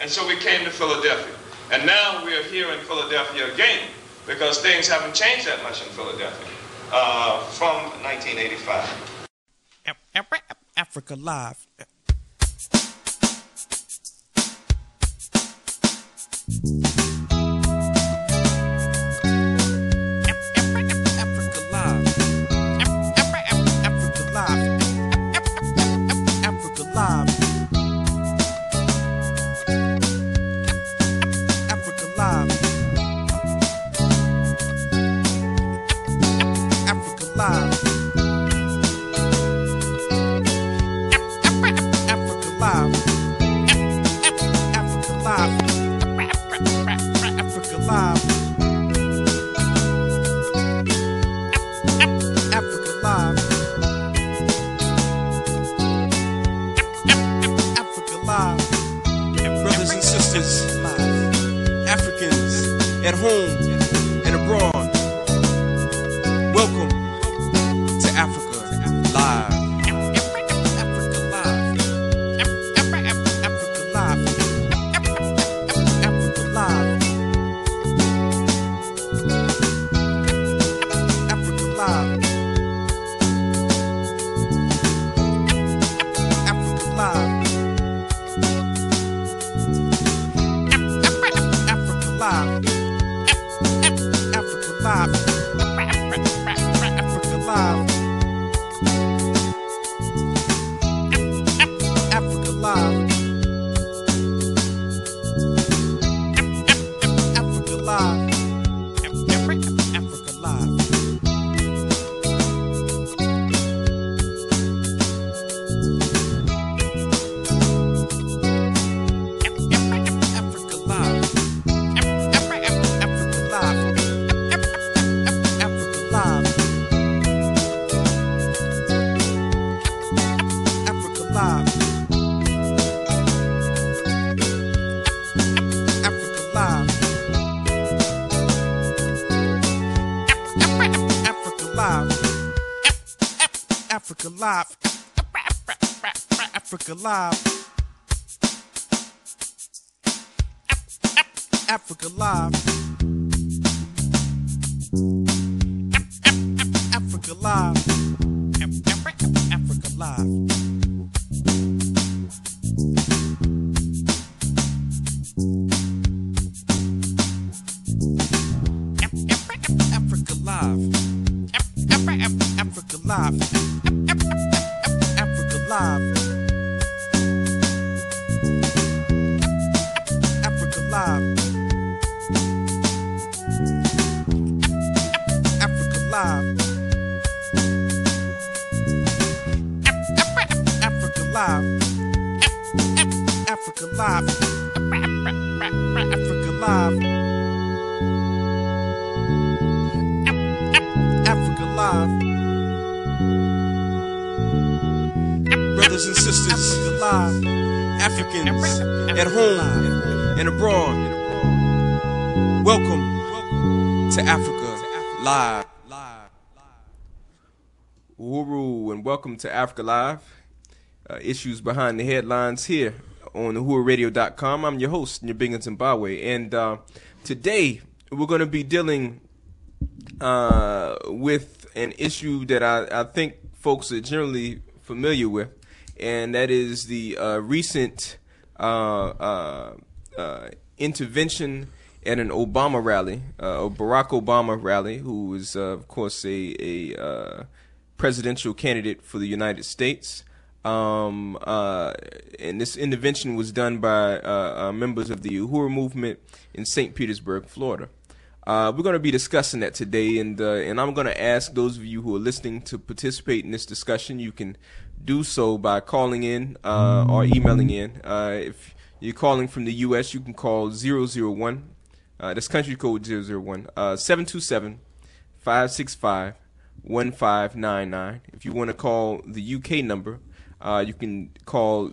And so we came to Philadelphia. And now we are here in Philadelphia again because things haven't changed that much in Philadelphia from 1985. Africa Live. At home and abroad, welcome to Africa Live. Africa Live. Africa Live. Africa Live. Africa Live. Africa Live. Africa Live. Live. Africa Live. Africa Live. Africa Live. Africa Live. Africa Live. Africa Live. Africa Live. Africa Live. Africa Live. Africa Live. Africa Live. Africa Live. Africa Live. Africa Live. Africa Live. Africa Live. Africa Live. Africa Live. Brothers and sisters, Africans at home and abroad, welcome to Africa Live. Uhuru, and welcome to Africa Live. Issues behind the headlines here on uhururadio.com. I'm your host, Nyabinga Zimbabwe, and today we're going to be dealing with an issue that I think folks are generally familiar with, and that is the recent intervention at an Obama rally, a Barack Obama rally, who is, of course, a presidential candidate for the United States. And this intervention was done by members of the Uhuru movement in St. Petersburg, Florida. We're going to be discussing that today, and I'm going to ask those of you who are listening to participate in this discussion. You can do so by calling in or emailing in. If you're calling from the U.S., you can call 001. That's country code 001 727-565-1599. If you want to call the U.K. number, you can call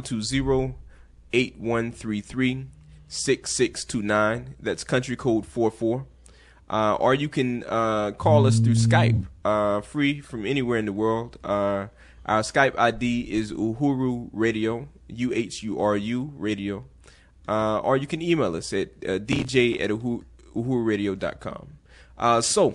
020-8133-6629. That's country code 44. Or you can call us through Skype, free from anywhere in the world. Our Skype ID is Uhuru Radio, UHURU Radio. or you can email us at dj@uhururadio.com. So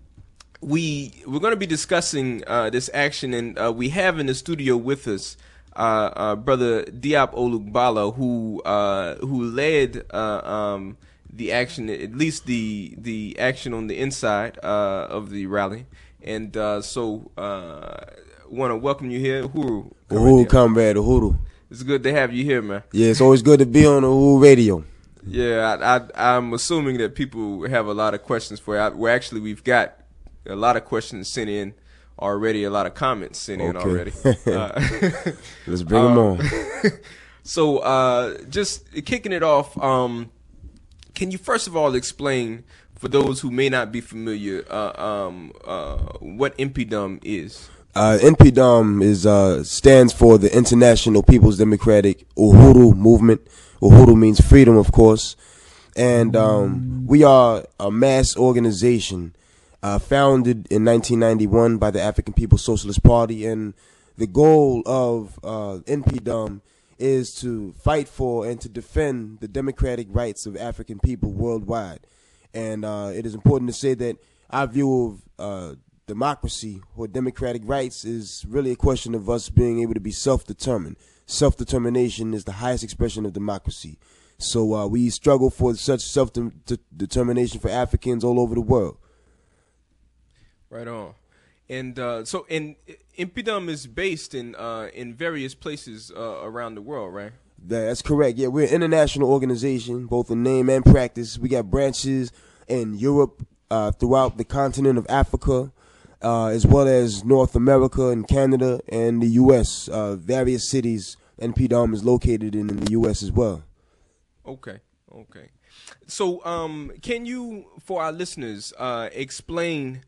we're going to be discussing this action, and we have in the studio with us Brother Diop Olugbala, who led the action, at least the action on the inside of the rally, and so want to welcome you here, Uhuru. Uhuru, comrade, Uhuru. It's good to have you here, man. Yeah, it's always good to be on Uhuru Radio. Yeah, I'm assuming that people have a lot of questions for you. Well, actually, we've got a lot of questions sent in already, a lot of comments sent in already. Let's bring them on. So, just kicking it off, can you first of all explain, for those who may not be familiar, what NPDUM is? NPDUM stands for the International People's Democratic Uhuru Movement. Uhuru means freedom, of course. And we are a mass organization founded in 1991 by the African People's Socialist Party. And the goal of NPDUM is to fight for and to defend the democratic rights of African people worldwide. And it is important to say that our view of democracy or democratic rights is really a question of us being able to be self-determined. Self-determination is the highest expression of democracy. So we struggle for such self-determination for Africans all over the world. Right on. And so NPDUM is based in various places around the world, right? That's correct. Yeah, we're an international organization, both in name and practice. We got branches in Europe, throughout the continent of Africa, as well as North America and Canada and the U.S. Various cities NPDUM is located in the U.S. as well. Okay. So can you, for our listeners, explain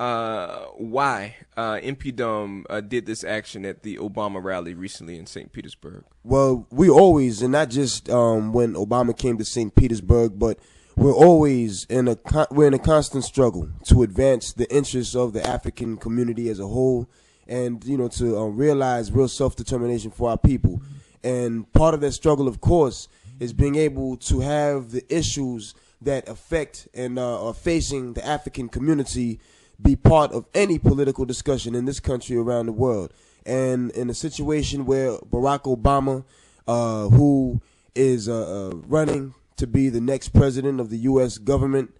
why NPDUM did this action at the Obama rally recently in St. Petersburg? Well, we always, and not just when Obama came to St. Petersburg, but we're always in a constant struggle to advance the interests of the African community as a whole, and to realize real self-determination for our people. And part of that struggle, of course, is being able to have the issues that affect and are facing the African community be part of any political discussion in this country, around the world. And in a situation where Barack Obama, who is running to be the next president of the U.S. government,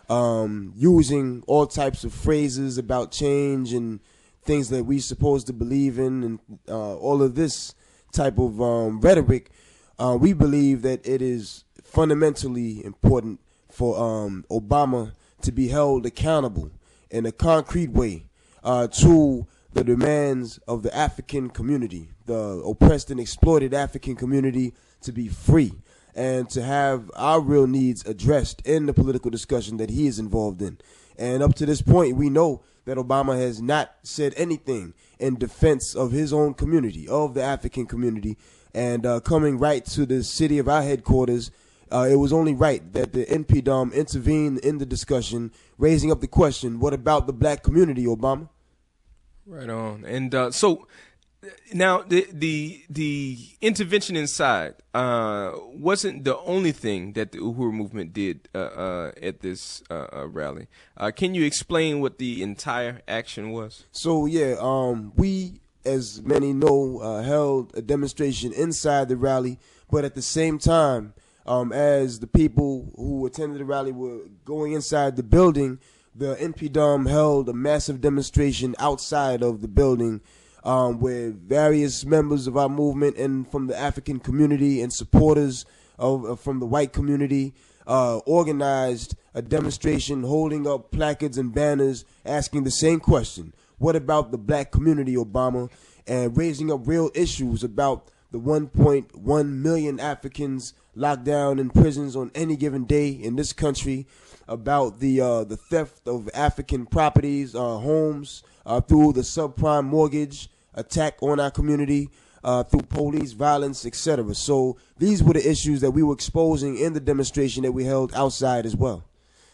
using all types of phrases about change and things that we're supposed to believe in, and all of this type of rhetoric, we believe that it is fundamentally important for Obama to be held accountable in a concrete way to the demands of the African community, the oppressed and exploited African community, to be free and to have our real needs addressed in the political discussion that he is involved in. And up to this point, we know that Obama has not said anything in defense of his own community, of the African community. And coming right to the city of our headquarters, it was only right that the NPDUM intervene in the discussion, raising up the question, what about the black community, Obama? Right on. And so now the intervention inside wasn't the only thing that the Uhuru movement did at this rally. Can you explain what the entire action was? So, yeah, we, as many know, held a demonstration inside the rally, but at the same time, as the people who attended the rally were going inside the building, the NPDUM held a massive demonstration outside of the building, where various members of our movement and from the African community and supporters from the white community organized a demonstration holding up placards and banners asking the same question: what about the black community, Obama? And raising up real issues about the 1.1 million Africans locked down in prisons on any given day in this country, about the theft of African properties, homes, through the subprime mortgage attack on our community, through police violence, etc. So these were the issues that we were exposing in the demonstration that we held outside as well.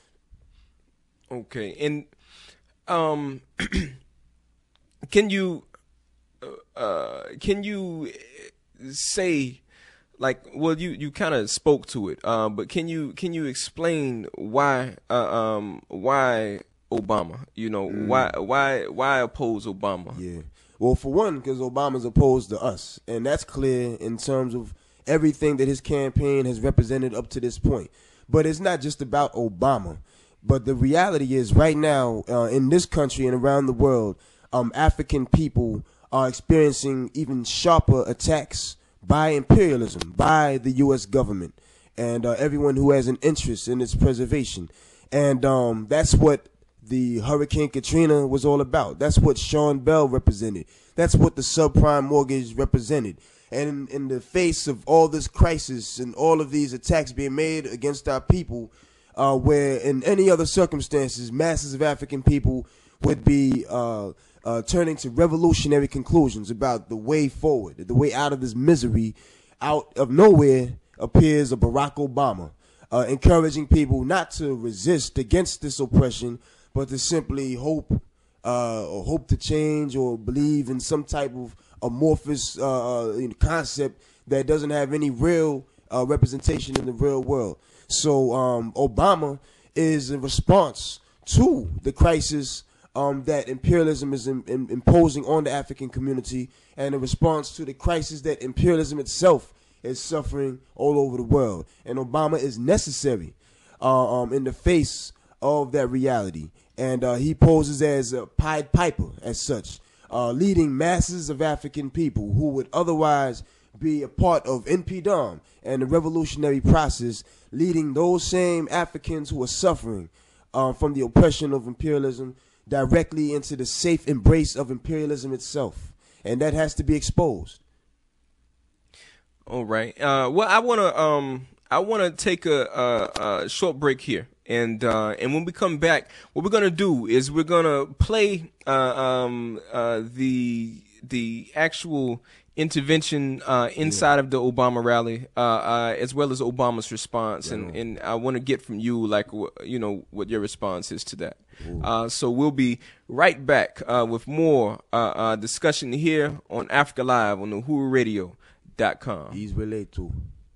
Okay, and can you say, well, you kind of spoke to it, but can you explain why Obama? You know, why oppose Obama? Yeah. Well, for one, because Obama's opposed to us, and that's clear in terms of everything that his campaign has represented up to this point. But it's not just about Obama. But the reality is, right now, in this country and around the world, African people are experiencing even sharper attacks by imperialism, by the U.S. government, and everyone who has an interest in its preservation. And that's what the Hurricane Katrina was all about. That's what Sean Bell represented. That's what the subprime mortgage represented. And in the face of all this crisis and all of these attacks being made against our people, where in any other circumstances, masses of African people would be turning to revolutionary conclusions about the way forward, the way out of this misery, out of nowhere appears a Barack Obama, encouraging people not to resist against this oppression, but to simply hope or hope to change or believe in some type of amorphous concept that doesn't have any real representation in the real world. So Obama is a response to the crisis that imperialism is imposing on the African community, and a response to the crisis that imperialism itself is suffering all over the world. And Obama is necessary in the face of that reality. And he poses as a Pied Piper as such, leading masses of African people who would otherwise be a part of NPDOM and the revolutionary process, leading those same Africans who are suffering from the oppression of imperialism directly into the safe embrace of imperialism itself. And that has to be exposed. All right. Well, I wanna take a short break here, and when we come back, what we're gonna do is we're gonna play the actual intervention inside of the Obama rally, as well as Obama's response, and I want to get from you, like, what your response is to that. So we'll be right back with more discussion here on Africa Live on the UhuruRadio.com. He's related to.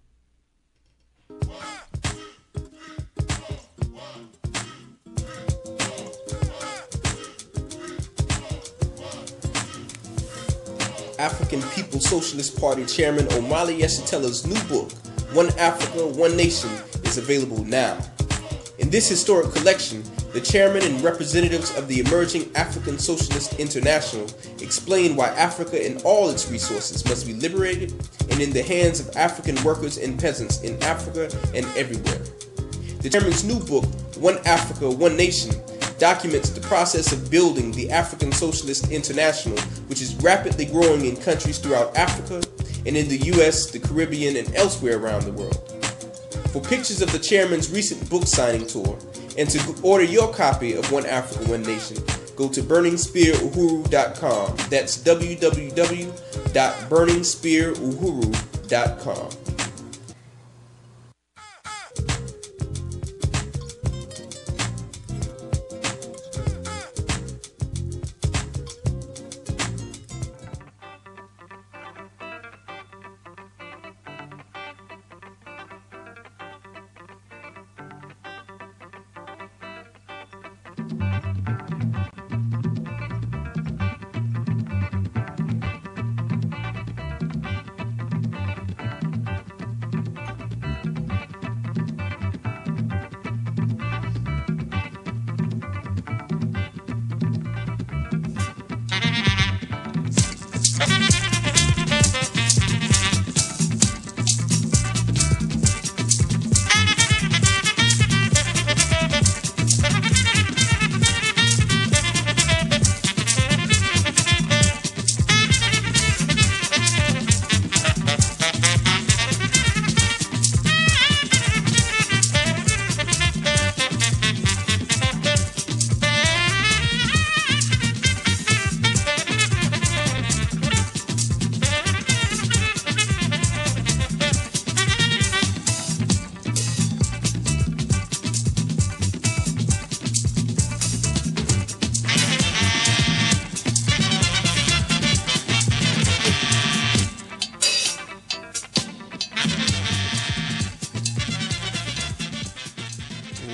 African People's Socialist Party Chairman Omali Yeshitela's new book, One Africa, One Nation, is available now. In this historic collection, the chairman and representatives of the emerging African Socialist International explain why Africa and all its resources must be liberated and in the hands of African workers and peasants in Africa and everywhere. The chairman's new book, One Africa, One Nation, documents the process of building the African Socialist International, which is rapidly growing in countries throughout Africa and in the U.S., the Caribbean, and elsewhere around the world. For pictures of the chairman's recent book signing tour, and to order your copy of One Africa, One Nation, go to burningspearuhuru.com. That's www.burningspearuhuru.com.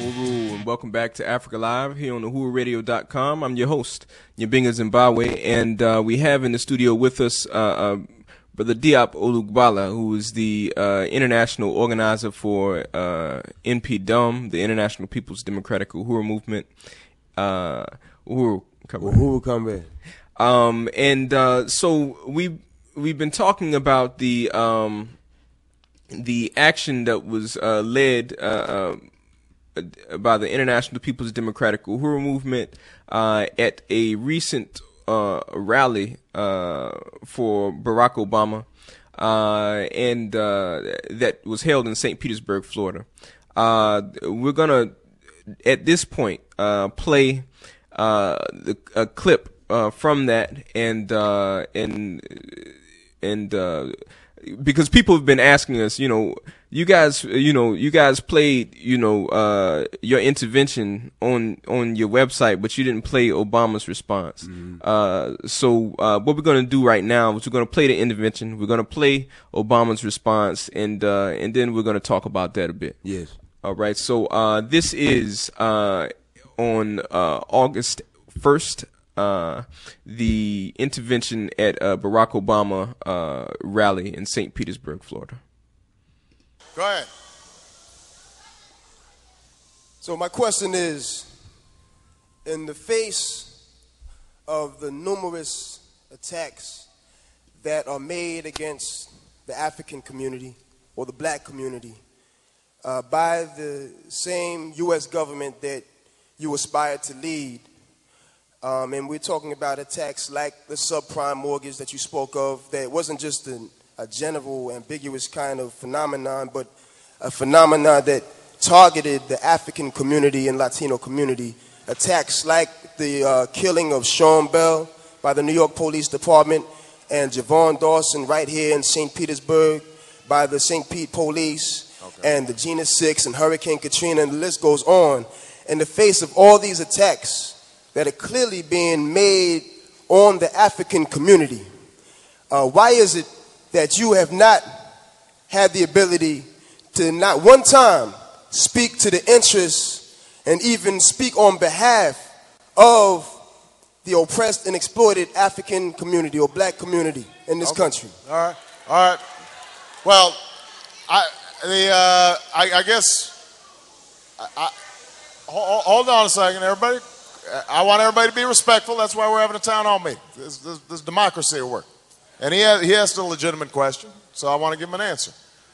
Uru, and welcome back to Africa Live here on TheWhoRadio.com. I'm your host, Nyabinga Zimbabwe, and we have in the studio with us Brother Diop Olugbala, who is the international organizer for NPDUM, the International People's Democratic Uhuru Movement. Uhuru Kambe. So we've been talking about the action that was led by the International People's Democratic Uhuru Movement at a recent rally for Barack Obama, and that was held in St. Petersburg, Florida. We're gonna, at this point, play a clip from that, and because people have been asking us, you guys played, your intervention on your website, but you didn't play Obama's response. Mm-hmm. So what we're going to do right now is we're going to play the intervention. We're going to play Obama's response, and then we're going to talk about that a bit. Yes. All right. So this is on August 1st. The intervention at Barack Obama rally in St. Petersburg, Florida. Go ahead. So my question is, in the face of the numerous attacks that are made against the African community or the black community by the same U.S. government that you aspire to lead, and we're talking about attacks like the subprime mortgage that you spoke of, that wasn't just a general, ambiguous kind of phenomenon, but a phenomenon that targeted the African community and Latino community. Attacks like the killing of Sean Bell by the New York Police Department and Javon Dawson right here in St. Petersburg by the St. Pete Police, and the Gina 6 and Hurricane Katrina, and the list goes on. In the face of all these attacks that are clearly being made on the African community, why is it that you have not had the ability to not one time speak to the interests and even speak on behalf of the oppressed and exploited African community or black community in this country? All right. Well, I guess, hold on a second, everybody. I want everybody to be respectful. That's why we're having a town hall meeting. This democracy at work. And he asked a legitimate question, so I want to give him an answer.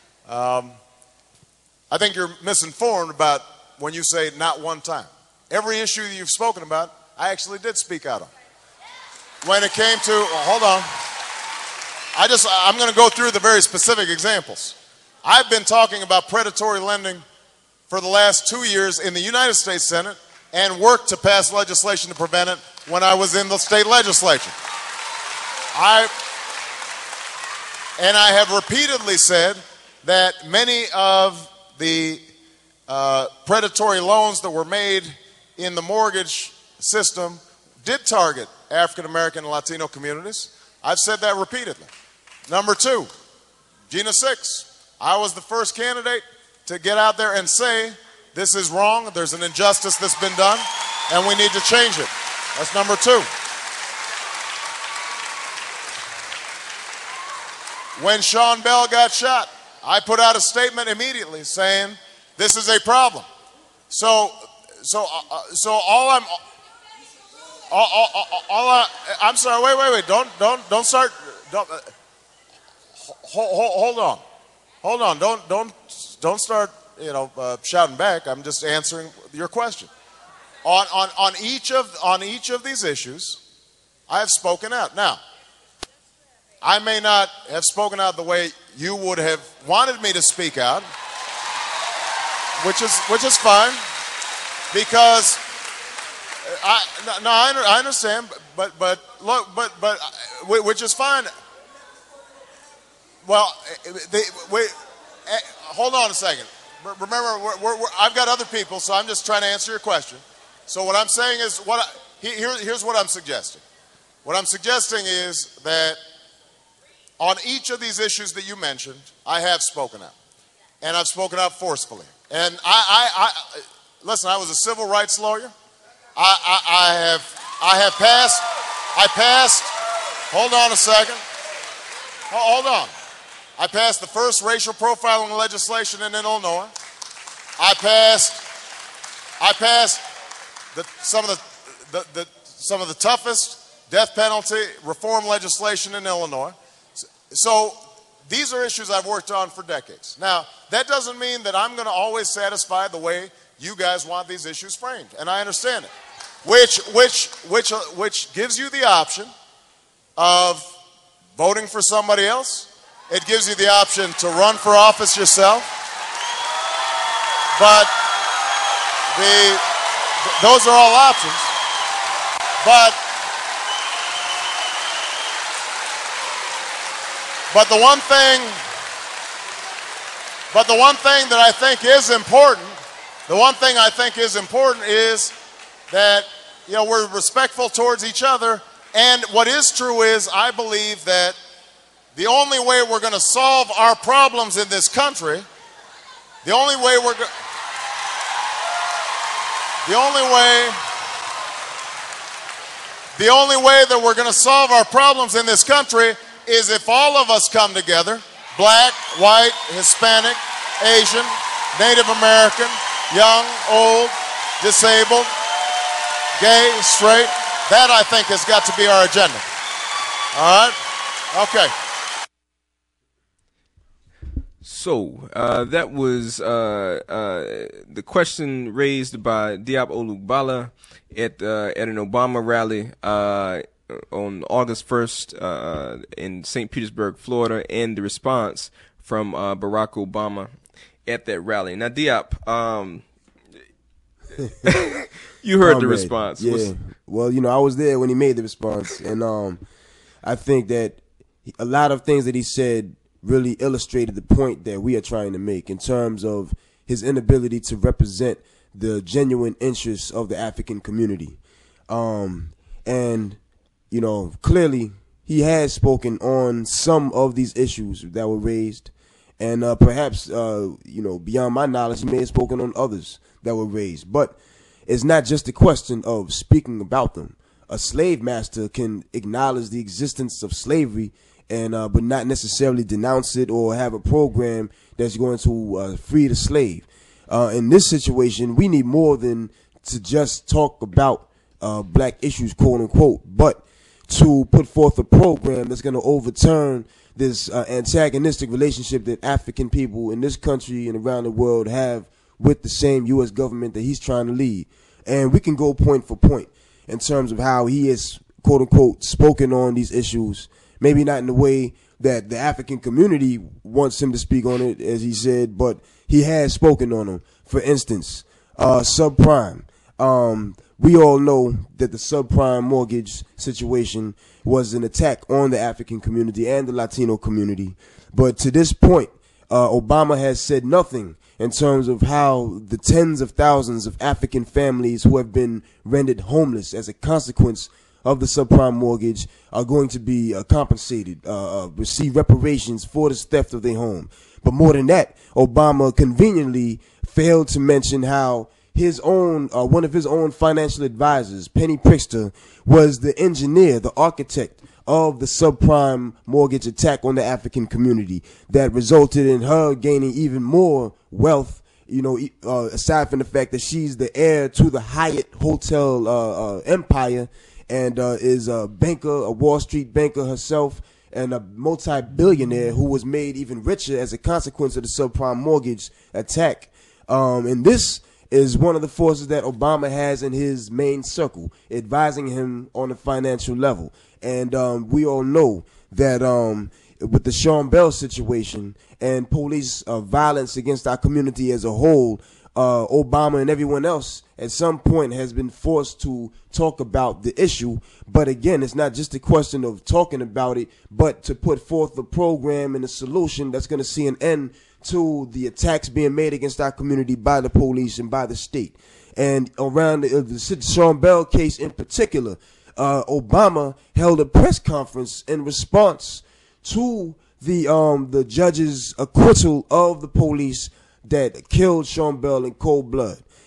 I think you're misinformed about when you say not one time. Every issue that you've spoken about, I actually did speak out on. When it came to, hold on. I'm going to go through the very specific examples. I've been talking about predatory lending for the last 2 years in the United States Senate and worked to pass legislation to prevent it when I was in the state legislature. I have repeatedly said that many of the predatory loans that were made in the mortgage system did target African American and Latino communities. I've said that repeatedly. Number two, Gina 6. I was the first candidate to get out there and say, this is wrong, there's an injustice that's been done, and we need to change it. That's number two. When Sean Bell got shot, I put out a statement immediately saying, this is a problem. I'm sorry, wait, don't start, hold on, don't start, shouting back. I'm just answering your question. On each of these issues, I have spoken out. Now, I may not have spoken out the way you would have wanted me to speak out, which is fine, because I understand, but which is fine. Well, hold on a second. Remember, I've got other people, so I'm just trying to answer your question. So what I'm saying is, here's what I'm suggesting. What I'm suggesting is that on each of these issues that you mentioned, I have spoken out. And I've spoken out forcefully. And listen, I was a civil rights lawyer. I passed, hold on a second. Hold on. I passed the first racial profiling legislation in Illinois. I passed some of the toughest death penalty reform legislation in Illinois. So these are issues I've worked on for decades. Now, that doesn't mean that I'm going to always satisfy the way you guys want these issues framed, and I understand it. Which gives you the option of voting for somebody else. It gives you the option to run for office yourself. But those are all options. But the one thing that I think is important, is that, you know, we're respectful towards each other. And what is true is, I believe that the only way we're going to solve our problems in this country, the only way that we're going to solve our problems in this country is if all of us come together, black, white, Hispanic, Asian, Native American, young, old, disabled, gay, straight. That, I think, has got to be our agenda. All right? Okay. So that was the question raised by Diop Olugbala at an Obama rally on August 1st in St. Petersburg, Florida, and the response from Barack Obama at that rally. Now, Diop, you heard the response. Yeah. Well, you know, I was there when he made the response, and I think that a lot of things that he said really illustrated the point that we are trying to make in terms of his inability to represent the genuine interests of the African community. And, you know, clearly he has spoken on some of these issues that were raised. And perhaps, you know, beyond my knowledge, he may have spoken on others that were raised. But it's not just a question of speaking about them. A slave master can acknowledge the existence of slavery and but not necessarily denounce it or have a program that's going to free the slave. In this situation, we need more than to just talk about black issues, quote unquote, but to put forth a program that's going to overturn this antagonistic relationship that African people in this country and around the world have with the same U.S. government that he's trying to lead. And we can go point for point in terms of how he has, quote unquote, spoken on these issues. Maybe not in the way that the African community wants him to speak on it, as he said, but he has spoken on them. For instance, subprime. We all know that the subprime mortgage situation was an attack on the African community and the Latino community. But to this point, Obama has said nothing in terms of how the tens of thousands of African families who have been rendered homeless as a consequence of the subprime mortgage are going to be compensated, receive reparations for this theft of their home. But more than that, Obama conveniently failed to mention how his own, one of his own financial advisors, Penny Pritzker, was the engineer, the architect of the subprime mortgage attack on the African community that resulted in her gaining even more wealth, you know, aside from the fact that she's the heir to the Hyatt Hotel empire and is a banker, a Wall Street banker herself, and a multi-billionaire who was made even richer as a consequence of the subprime mortgage attack. And this is one of the forces that Obama has in his main circle, advising him on a financial level. And we all know that with the Sean Bell situation and police violence against our community as a whole, Obama and everyone else at some point has been forced to talk about the issue. But again, it's not just a question of talking about it, but to put forth a program and a solution that's going to see an end to the attacks being made against our community by the police and by the state. And around the Sean Bell case in particular, Obama held a press conference in response to the judge's acquittal of the police that killed Sean Bell in cold blood.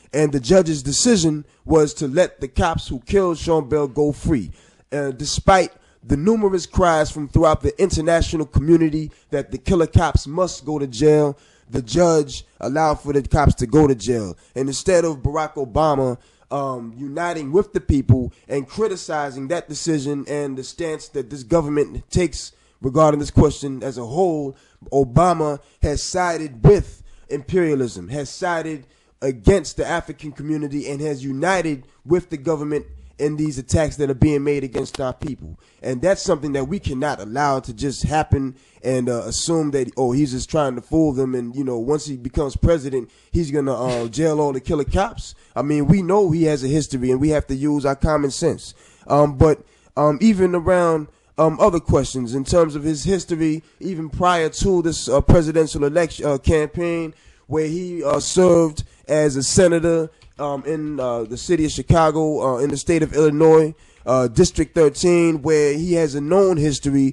And the judge's decision was to let the cops who killed Sean Bell go free, despite the numerous cries from throughout the international community that the killer cops must go to jail. The judge allowed for the cops to go to jail. And instead of Barack Obama uniting with the people and criticizing that decision and the stance that this government takes regarding this question as a whole, Obama has sided with imperialism, has sided against the African community, and has united with the government in these attacks that are being made against our people. And that's something that we cannot allow to just happen and assume that, oh, he's just trying to fool them, and, you know, once he becomes president, he's going to jail all the killer cops. I mean, we know he has a history, and we have to use our common sense. But even around other questions in terms of his history, even prior to this presidential election campaign, where he served as a senator in the city of Chicago, in the state of Illinois, District 13, where he has a known history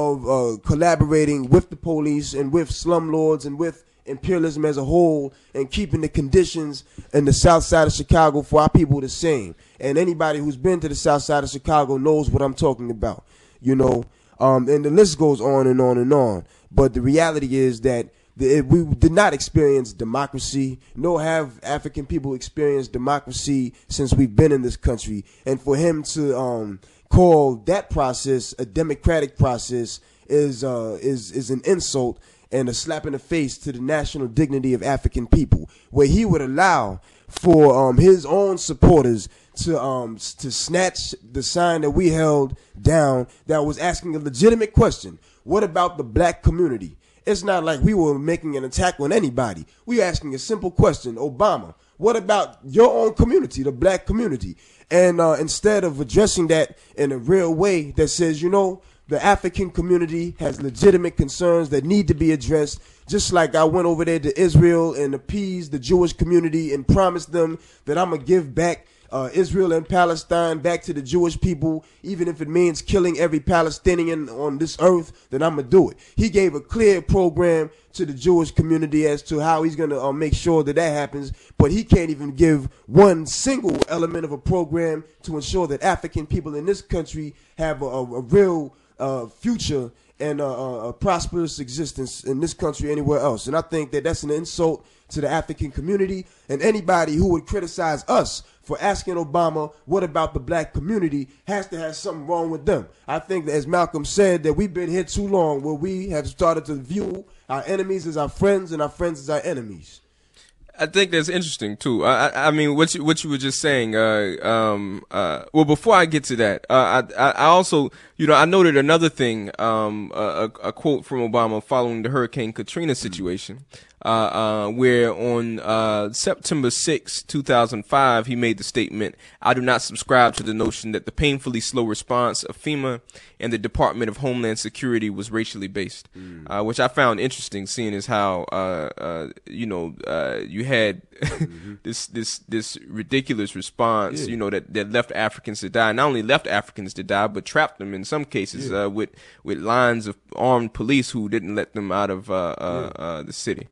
of collaborating with the police and with slumlords and with imperialism as a whole, and keeping the conditions in the south side of Chicago for our people the same. And anybody who's been to the south side of Chicago knows what I'm talking about, you know. And the list goes on and on and on. But the reality is that we did not experience democracy, nor have African people experienced democracy since we've been in this country. And for him to call that process a democratic process is an insult and a slap in the face to the national dignity of African people, where he would allow for his own supporters to snatch the sign that we held down that was asking a legitimate question. What about the black community? It's not like we were making an attack on anybody. We were asking a simple question. Obama, what about your own community, the black community? And instead of addressing that in a real way that says, you know, the African community has legitimate concerns that need to be addressed, just like I went over there to Israel and appeased the Jewish community and promised them that I'm going to give back Israel and Palestine back to the Jewish people, even if it means killing every Palestinian on this earth, then I'm going to do it. He gave a clear program to the Jewish community as to how he's going to make sure that that happens, but he can't even give one single element of a program to ensure that African people in this country have a real future and a prosperous existence in this country anywhere else. And I think that that's an insult to the African community, and anybody who would criticize us for asking Obama, what about the black community, has to have something wrong with them. I think that, as Malcolm said, that we've been here too long, where we have started to view our enemies as our friends and our friends as our enemies. I think that's interesting too. I mean, what you were just saying. Well, before I get to that, I also, you know, I noted another thing. A quote from Obama following the Hurricane Katrina situation, where on September 6, 2005, he made the statement, "I do not subscribe to the notion that the painfully slow response of FEMA and the Department of Homeland Security was racially based," which I found interesting, seeing as how you had this ridiculous response, you know, that left Africans to die. Not only left Africans to die, but trapped them in some cases with lines of armed police who didn't let them out of the city.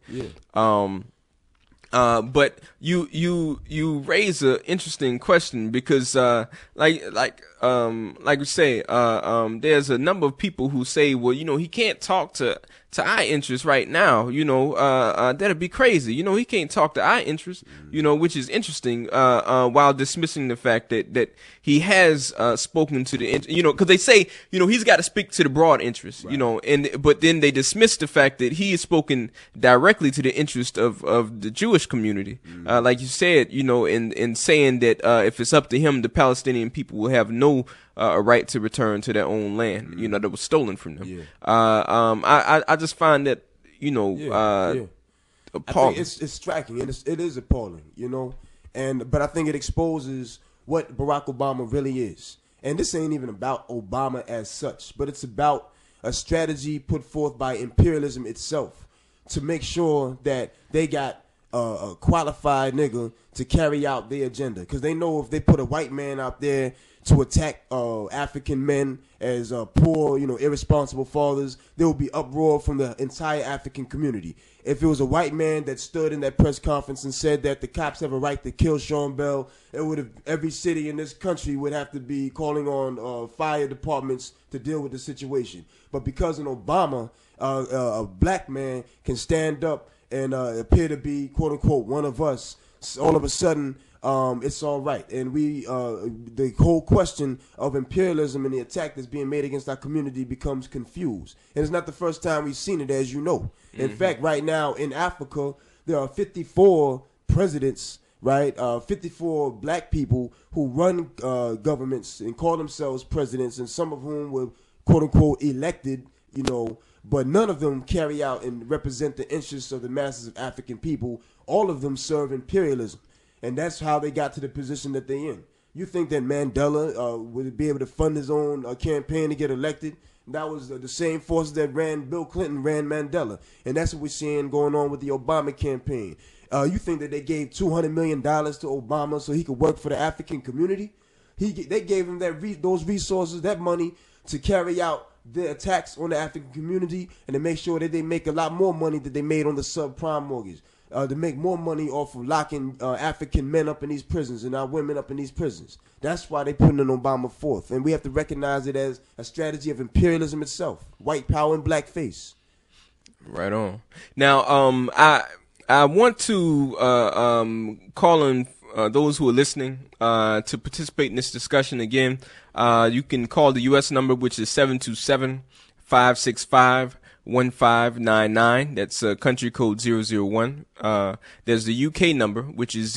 But you raise an interesting question, because like we say, there's a number of people who say, well, you know, he can't talk to our interests right now, you know, that'd be crazy. You know, he can't talk to our interests, you know, which is interesting, while dismissing the fact that he has spoken to the, you know, because they say, you know, he's got to speak to the broad interests, right, you know, but then they dismiss the fact that he has spoken directly to the interest of the Jewish community, like you said, you know, in saying that if it's up to him, the Palestinian people will have no a right to return to their own land, you know, that was stolen from them. I just find that, you know, appalling. I think it's striking, and it is appalling, you know, but I think it exposes what Barack Obama really is. And this ain't even about Obama as such, but it's about a strategy put forth by imperialism itself to make sure that they got a qualified nigga to carry out their agenda, because they know if they put a white man out there to attack African men as poor, irresponsible fathers, there will be uproar from the entire African community. If it was a white man that stood in that press conference and said that the cops have a right to kill Sean Bell, it would have, every city in this country would have to be calling on fire departments to deal with the situation. But because an Obama, a black man, can stand up and appear to be, quote unquote, one of us, all of a sudden, it's all right. And the whole question of imperialism and the attack that's being made against our community becomes confused. And it's not the first time we've seen it, as you know. In fact, right now in Africa, there are 54 presidents, right? 54 black people who run governments and call themselves presidents, and some of whom were, quote unquote, elected, but none of them carry out and represent the interests of the masses of African people. All of them serve imperialism. And that's how they got to the position that they're in. You think that Mandela would be able to fund his own campaign to get elected? That was the same forces that ran Bill Clinton, ran Mandela. And that's what we're seeing going on with the Obama campaign. You think that they gave $200 million to Obama so he could work for the African community? They gave him those resources, that money, to carry out the attacks on the African community and to make sure that they make a lot more money than they made on the subprime mortgage. To make more money off of locking African men up in these prisons and our women up in these prisons. That's why they putting an Obama forth. And we have to recognize it as a strategy of imperialism itself. White power and black face. Right on. Now, I want to call on those who are listening to participate in this discussion again. You can call the U.S. number, which is 727-565-1599. That's country code 001. There's the UK number, which is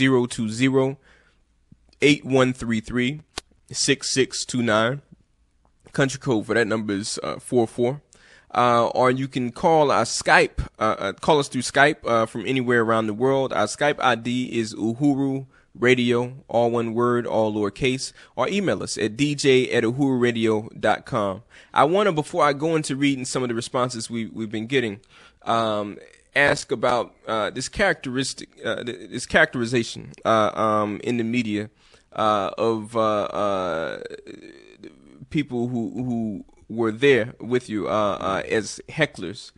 020-8133-6629. Country code for that number is 44. Or you can call our Skype, call us through Skype from anywhere around the world. Our Skype ID is Uhuru Radio, all one word, all lowercase, or email us at dj@uhururadio.com. I want to, before I go into reading some of the responses we've been getting, ask about this characterization in the media of people who were there with you as hecklers.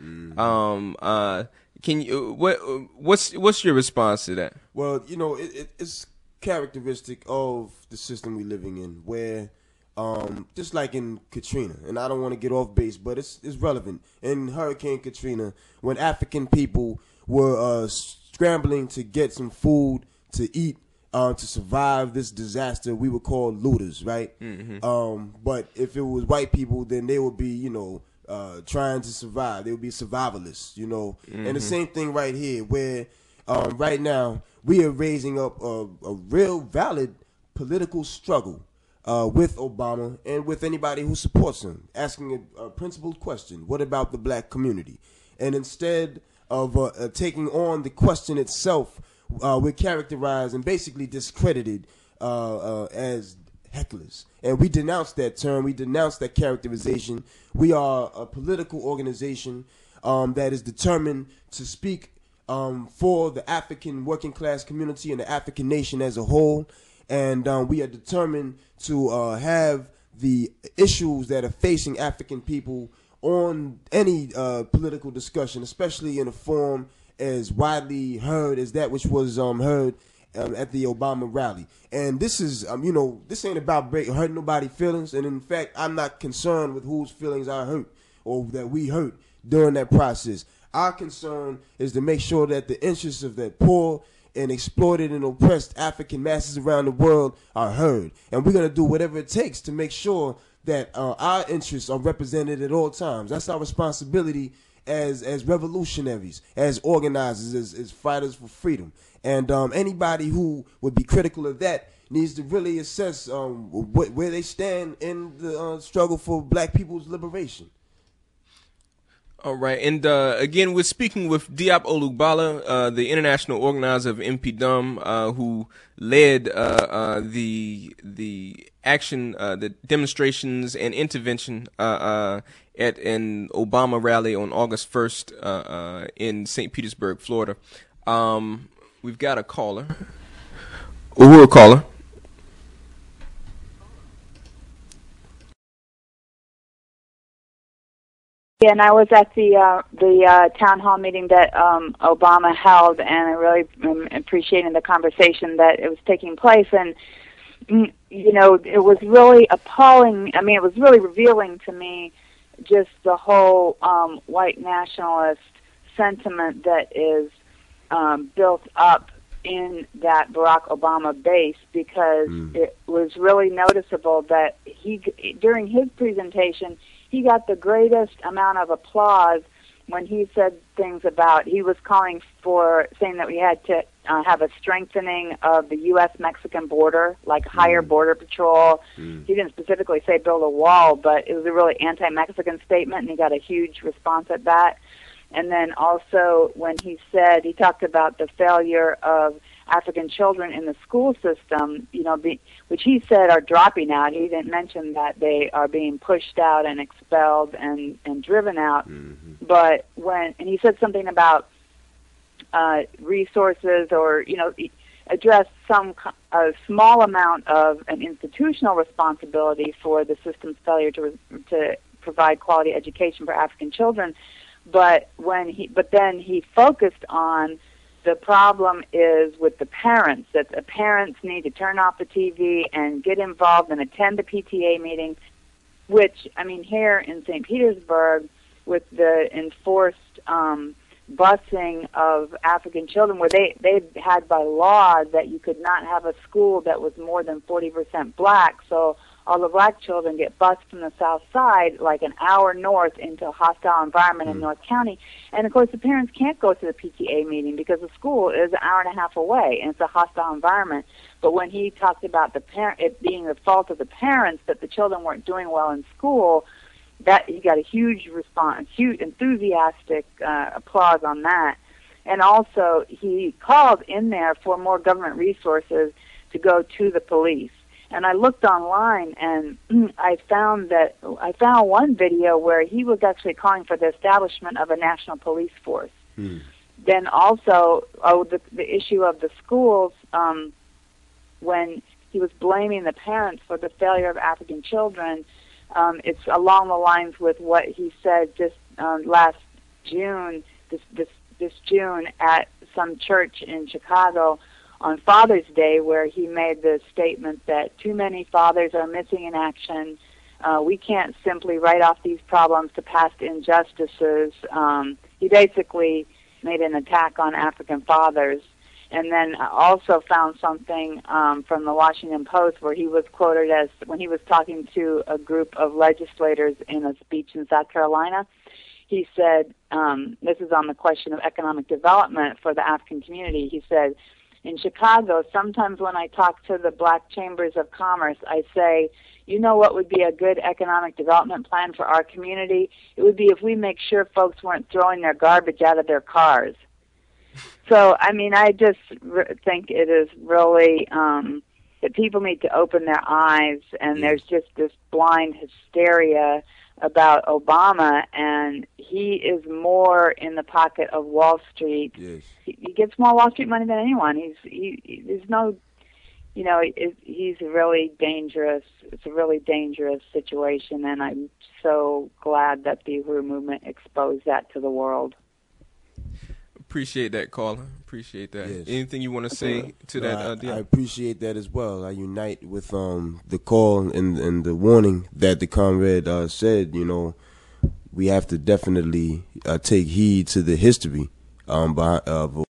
Can you what's your response to that? Well, it's characteristic of the system we're living in, where just like in Katrina, and I don't want to get off base, but it's relevant. In Hurricane Katrina, when African people were scrambling to get some food to eat to survive this disaster, we were called looters, right? But if it was white people, then they would be, trying to survive. They would be survivalists, And the same thing right here, where right now we are raising up a real valid political struggle with Obama and with anybody who supports him, asking a principled question: what about the black community? And instead of taking on the question itself, we're characterized and basically discredited as hecklers. And we denounce that term. We denounce that characterization. We are a political organization that is determined to speak for the African working class community and the African nation as a whole. And we are determined to have the issues that are facing African people on any political discussion, especially in a form as widely heard as that which was heard at the Obama rally. And this is, this ain't about hurting nobody's feelings. And in fact, I'm not concerned with whose feelings I hurt or that we hurt during that process. Our concern is to make sure that the interests of that poor and exploited and oppressed African masses around the world are heard. And we're going to do whatever it takes to make sure that our interests are represented at all times. That's our responsibility as revolutionaries, as organizers, as fighters for freedom. And anybody who would be critical of that needs to really assess where they stand in the struggle for black people's liberation. All right, and again, we're speaking with Diop Olugbala, the international organizer of MPDUM, who led the action, the demonstrations and intervention at an Obama rally on August 1st in St. Petersburg, Florida. We've got a caller. Who a caller? Yeah, and I was at the town hall meeting that Obama held, and I really am appreciating the conversation that it was taking place. And you know, it was really appalling. I mean, it was really revealing to me just the whole white nationalist sentiment that is built up in that Barack Obama base, because it was really noticeable that during his presentation, he got the greatest amount of applause when he said things about, he was saying that we had to have a strengthening of the U.S.-Mexican border, like higher border patrol. He didn't specifically say build a wall, but it was a really anti-Mexican statement, and he got a huge response at that. And then also when he talked about the failure of African children in the school system, you know, which he said are dropping out. He didn't mention that they are being pushed out and expelled and driven out. But and he said something about resources, or, you know, address a small amount of an institutional responsibility for the system's failure to provide quality education for African children. But then he focused on the problem is with the parents, that the parents need to turn off the TV and get involved and attend the PTA meetings, which, I mean, here in St. Petersburg, with the enforced busing of African children, where they had by law that you could not have a school that was more than 40% black, so all the black children get bused from the south side, like an hour north, into a hostile environment in North County. And, of course, the parents can't go to the PTA meeting because the school is an hour and a half away, and it's a hostile environment. But when he talked about it being the fault of the parents that the children weren't doing well in school, that he got a huge response, huge enthusiastic applause on that. And also, he called in there for more government resources to go to the police. And I looked online, and I found one video where he was actually calling for the establishment of a national police force. Then also, the issue of the schools, when he was blaming the parents for the failure of African children, it's along the lines with what he said just last June, this June, at some church in Chicago on Father's Day, where he made the statement that too many fathers are missing in action. We can't simply write off these problems to past injustices. He basically made an attack on African fathers. And then I also found something from the Washington Post where he was quoted as, when he was talking to a group of legislators in a speech in South Carolina, he said, this is on the question of economic development for the African community, he said, in Chicago, sometimes when I talk to the black chambers of commerce, I say, you know what would be a good economic development plan for our community? It would be if we make sure folks weren't throwing their garbage out of their cars. So, I mean, I just think it is really that people need to open their eyes, and there's just this blind hysteria about Obama, and he is more in the pocket of Wall Street. Yes. He gets more Wall Street money than anyone. There's no, you know, he's really dangerous. It's a really dangerous situation, and I'm so glad that the Uhuru movement exposed that to the world. Appreciate that, caller. Appreciate that. Yes. Anything you want to say to that, Deon? I appreciate that as well. I unite with the call and the warning that the comrade said. You know, we have to definitely take heed to the history I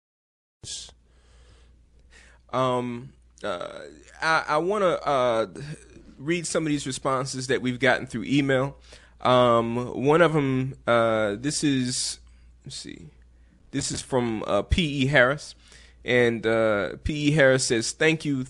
want to read some of these responses that we've gotten through email. One of them, let's see. This is from P.E. Harris, and P.E. Harris says, thank you.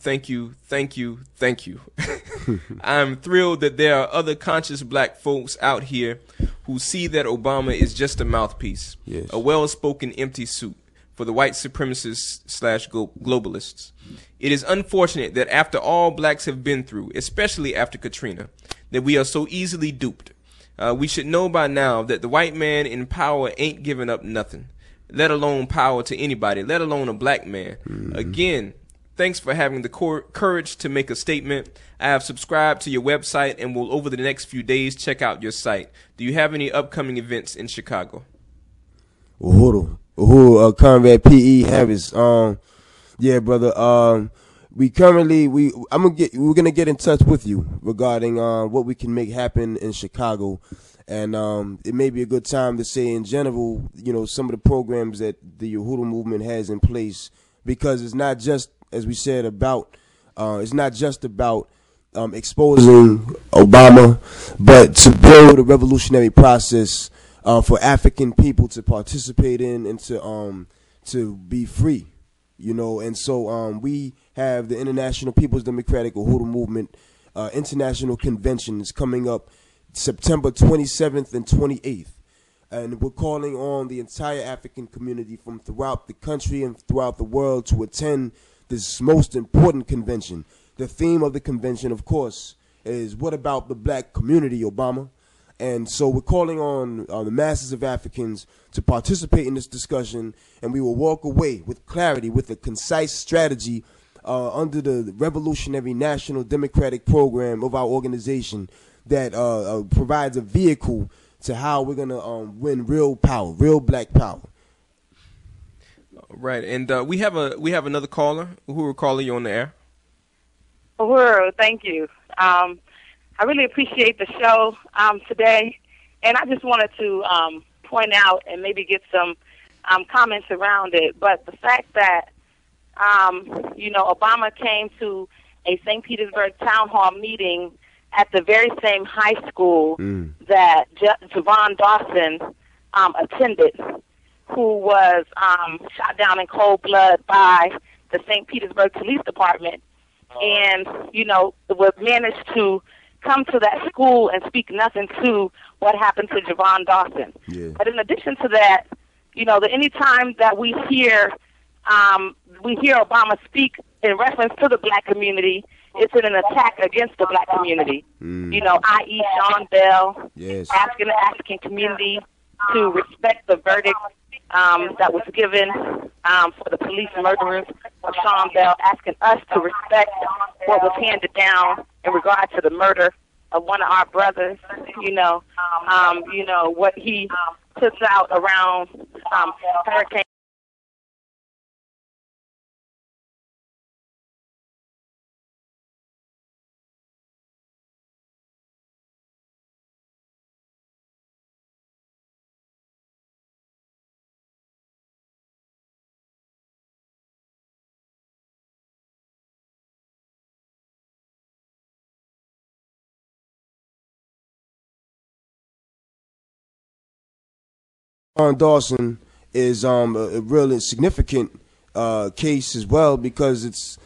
I'm thrilled that there are other conscious black folks out here who see that Obama is just a mouthpiece, a well-spoken empty suit for the white supremacists / globalists. It is unfortunate that after all blacks have been through, especially after Katrina, that we are so easily duped. We should know by now that the white man in power ain't giving up nothing. let alone power to anybody, let alone a black man. Again, thanks for having the courage to make a statement. I have subscribed to your website and will, over the next few days, check out your site. Do you have any upcoming events in Chicago? Uhuru, Conrad P.E. Harris. Yeah, brother. We're gonna get in touch with you regarding what we can make happen in Chicago, and it may be a good time to say in general, some of the programs that the Uhuru movement has in place, because it's not just, as we said, about exposing Obama, but to build a revolutionary process for African people to participate in and to be free. And so we have the International People's Democratic Uhuru Movement International Convention is coming up September 27th and 28th. And we're calling on the entire African community from throughout the country and throughout the world to attend this most important convention. The theme of the convention, of course, is what about the black community, Obama? And so we're calling on the masses of Africans to participate in this discussion, and we will walk away with clarity, with a concise strategy under the Revolutionary National Democratic Program of our organization that provides a vehicle to how we're going to win real power, real black power. Right, and we have another caller. Uhuru caller, you on the air? Uhuru, thank you. I really appreciate the show today, and I just wanted to point out and maybe get some comments around it. But the fact that Obama came to a St. Petersburg town hall meeting at the very same high school that Javon Dawson attended, who was shot down in cold blood by the St. Petersburg Police Department, and was managed to come to that school and speak nothing to what happened to Javon Dawson. Yeah. But in addition to that, any time that we hear Obama speak in reference to the black community, it's in an attack against the black community. I.e. Sean Bell, yes, asking the African community to respect the verdict that was given for the police murderers of Sean Bell, asking us to respect what was handed down in regard to the murder of one of our brothers. What he puts out around Hurricane. Javon Dawson is a really significant case as well, because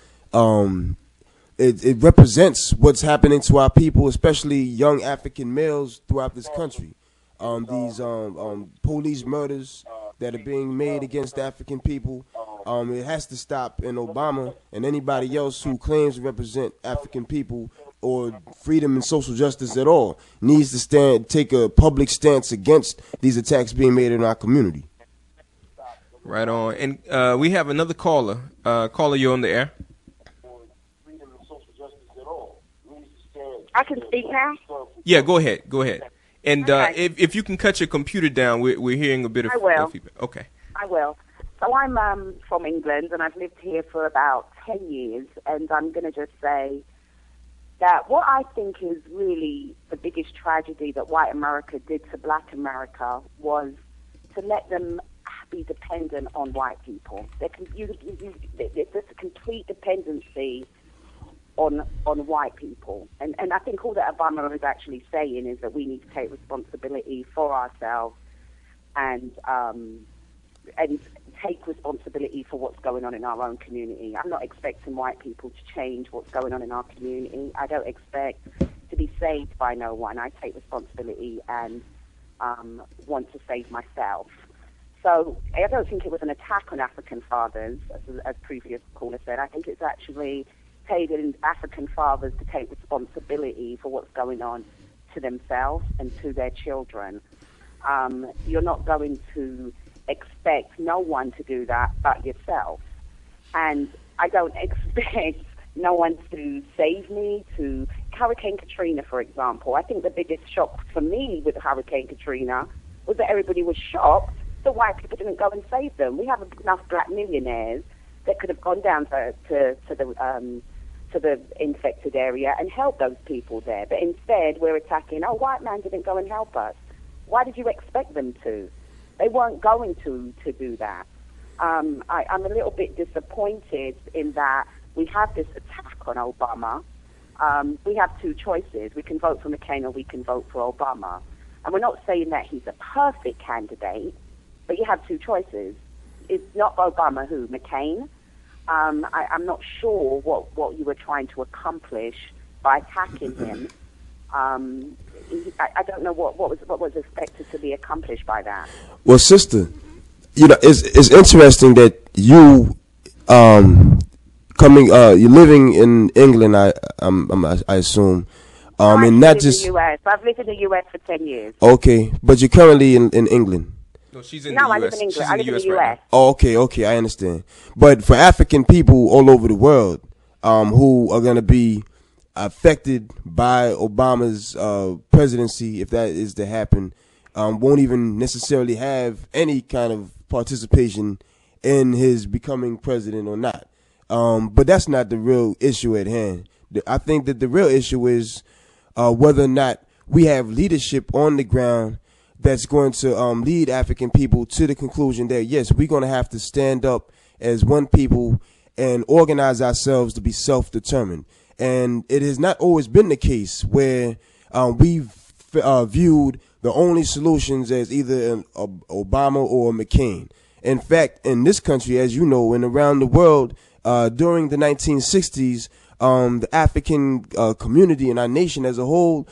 it represents what's happening to our people, especially young African males throughout this country. These police murders that are being made against African people, it has to stop. And Obama and anybody else who claims to represent African people or freedom and social justice at all needs to take a public stance against these attacks being made in our community. Right on. And we have another caller. Caller, you're on the air. I can speak now? Yeah, go ahead. And Okay. if you can cut your computer down, we're hearing a bit of I will. feedback. Okay. I will. So I'm from England, and I've lived here for about 10 years, and I'm going to just say that what I think is really the biggest tragedy that white America did to black America was to let them be dependent on white people. There's a complete dependency on white people. And I think all that Obama is actually saying is that we need to take responsibility for ourselves and take responsibility for what's going on in our own community. I'm not expecting white people to change what's going on in our community. I don't expect to be saved by no one. I take responsibility and want to save myself. So I don't think it was an attack on African fathers, as previous caller said. I think it's actually taking African fathers to take responsibility for what's going on to themselves and to their children. You're not going to expect no one to do that but yourself. And I don't expect no one to save me. To Hurricane Katrina, for example, I think the biggest shock for me with Hurricane Katrina was that everybody was shocked that white people didn't go and save them. We have enough black millionaires that could have gone down to the infected area and helped those people there. But instead, we're attacking, oh, white man didn't go and help us. Why did you expect them to? They weren't going to do that. I'm a little bit disappointed in that we have this attack on Obama. We have two choices. We can vote for McCain or we can vote for Obama. And we're not saying that he's a perfect candidate, but you have two choices. It's not Obama who, McCain. I'm not sure what you were trying to accomplish by attacking him. I don't know what was expected to be accomplished by that. Well, sister, it's interesting that you you're living in England. I assume. And not just in the US. I've lived in the US for 10 years. Okay, but you're currently in England. No, she's in No, the I U.S. live in England. She's I live in the US. right Oh, okay, I understand. But for African people all over the world, who are going to be affected by Obama's presidency, if that is to happen, won't even necessarily have any kind of participation in his becoming president or not. But that's not the real issue at hand. I think that the real issue is whether or not we have leadership on the ground that's going to lead African people to the conclusion that, yes, we're going to have to stand up as one people and organize ourselves to be self-determined. And it has not always been the case where we've viewed the only solutions as either an Obama or a McCain. In fact, in this country, as you know, and around the world, during the 1960s, the African community and our nation as a whole,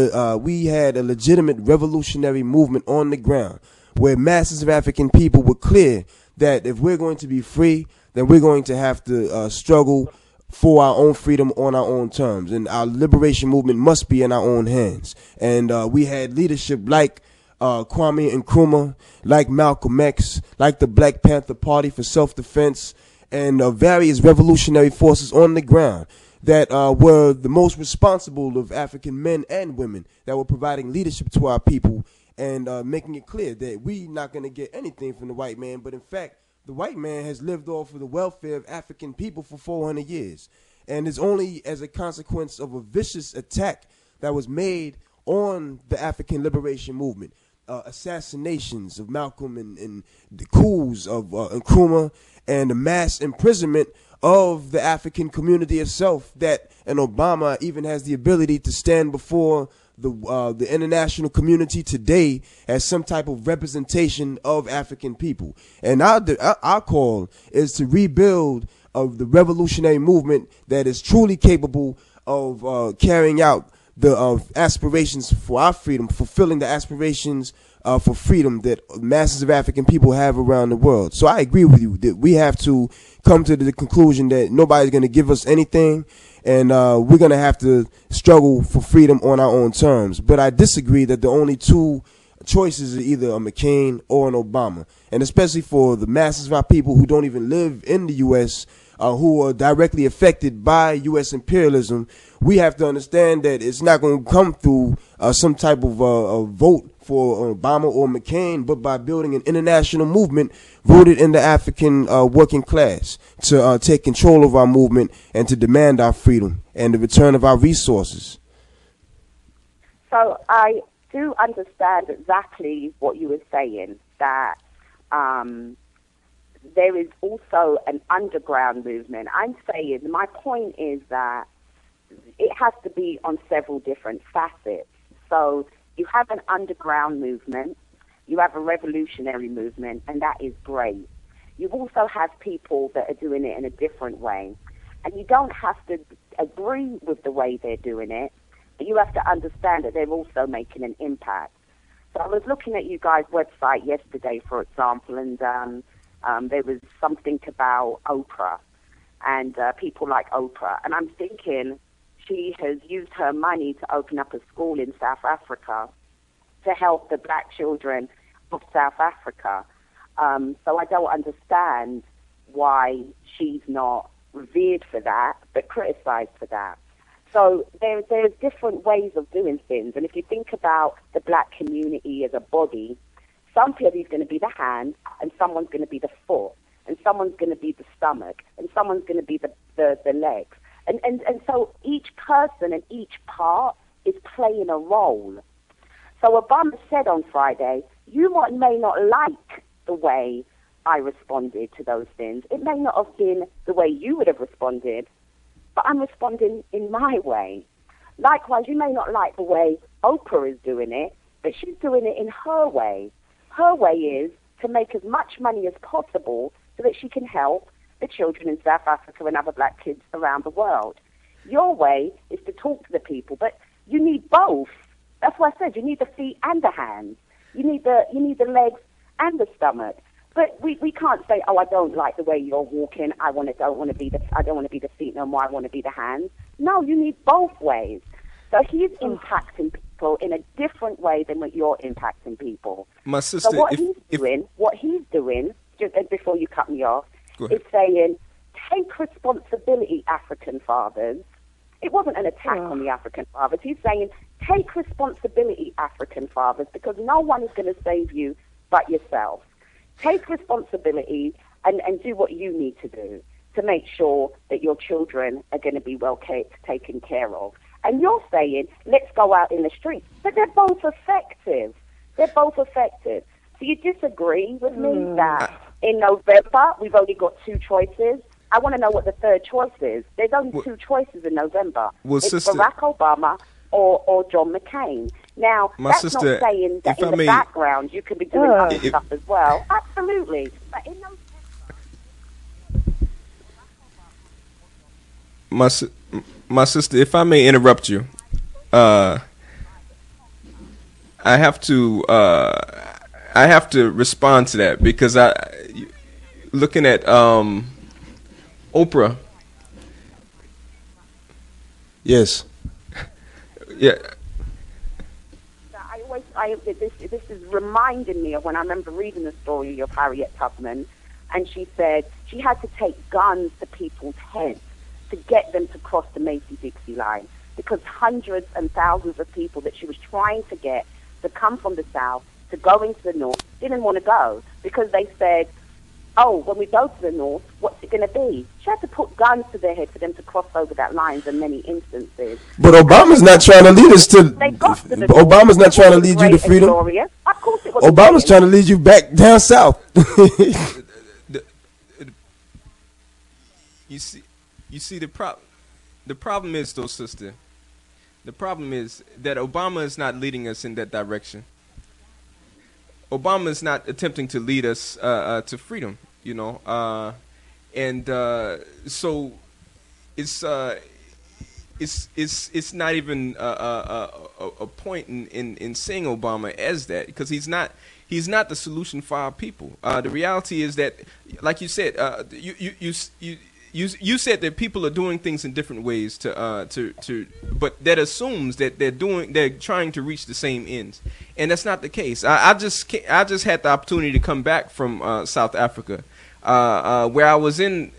we had a legitimate revolutionary movement on the ground where masses of African people were clear that if we're going to be free, then we're going to have to struggle for our own freedom on our own terms. And our liberation movement must be in our own hands. And we had leadership like Kwame Nkrumah, like Malcolm X, like the Black Panther Party for self-defense, and various revolutionary forces on the ground that were the most responsible of African men and women that were providing leadership to our people and making it clear that we're not going to get anything from the white man, but in fact, the white man has lived off of the welfare of African people for 400 years. And it's only as a consequence of a vicious attack that was made on the African liberation movement, assassinations of Malcolm and the coups of Nkrumah, and the mass imprisonment of the African community itself, that an Obama even has the ability to stand before the international community today as some type of representation of African people. And our call is to rebuild of the revolutionary movement that is truly capable of carrying out the aspirations for our freedom, fulfilling the aspirations for freedom that masses of African people have around the world. So I agree with you that we have to come to the conclusion that nobody's going to give us anything, and we're going to have to struggle for freedom on our own terms. But I disagree that the only two choices are either a McCain or an Obama. And especially for the masses of our people who don't even live in the U.S., who are directly affected by U.S. imperialism, we have to understand that it's not going to come through some type of vote for Obama or McCain, but by building an international movement rooted in the African working class to take control of our movement and to demand our freedom and the return of our resources. So I do understand exactly what you were saying, that there is also an underground movement. I'm saying, my point is that it has to be on several different facets. So you have an underground movement, you have a revolutionary movement, and that is great. You also have people that are doing it in a different way. And you don't have to agree with the way they're doing it, but you have to understand that they're also making an impact. So I was looking at you guys' website yesterday, for example, and there was something about Oprah and people like Oprah. And I'm thinking she has used her money to open up a school in South Africa to help the black children of South Africa. So I don't understand why she's not revered for that, but criticized for that. So there's different ways of doing things. And if you think about the black community as a body, somebody's going to be the hand, and someone's going to be the foot, and someone's going to be the stomach, and someone's going to be the legs. And so each person and each part is playing a role. So Obama said on Friday, you may not like the way I responded to those things. It may not have been the way you would have responded, but I'm responding in my way. Likewise, you may not like the way Oprah is doing it, but she's doing it in her way. Her way is to make as much money as possible so that she can help the children in South Africa and other black kids around the world. Your way is to talk to the people, but you need both. That's why I said you need the feet and the hands. You need the legs and the stomach. But we can't say, oh, I don't like the way you're walking. I don't want to be the feet no more. I want to be the hands. No, you need both ways. So he's impacting people in a different way than what you're impacting people. My sister, so what he's doing, just before you cut me off, is saying, take responsibility, African fathers. It wasn't an attack on the African fathers. He's saying, take responsibility, African fathers, because no one is going to save you but yourself. Take responsibility and do what you need to do to make sure that your children are going to be well taken care of. And you're saying, let's go out in the streets. But they're both effective. They're both effective. So you disagree with me that in November we've only got two choices? I want to know what the third choice is. There's only two choices in November. It's Barack Obama or John McCain. Now, that's not saying that in the background you could be doing other stuff as well. Absolutely. But in those... My sister, if I may interrupt you, I have to respond to that because looking at Oprah. Yes. Yeah. This is reminding me of when I remember reading the story of Harriet Tubman, and she said she had to take guns to people's heads to get them to cross the Macy-Dixie line, because hundreds and thousands of people that she was trying to get to come from the South to go into the North didn't want to go because they said, oh, when we go to the North, what's it going to be? She had to put guns to their head for them to cross over that line in many instances. But Obama's not trying to lead us to... Obama's not trying to lead you to freedom. Of course it was. Obama's trying to lead you back down south. You see, the problem is, though, sister, the problem is that Obama is not leading us in that direction. Obama is not attempting to lead us to freedom, you know, so it's not even a point in saying Obama as that, because he's not the solution for our people. The reality is that, like you said, you said that people are doing things in different ways but that assumes that they're trying to reach the same ends, and that's not the case. I just had the opportunity to come back from South Africa, where I was in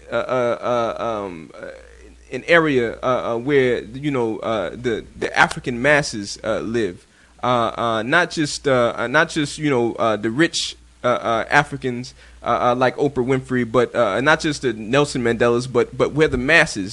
an area where the African masses live, not just the rich Africans like Oprah Winfrey, but not just the Nelson Mandelas, but where the masses,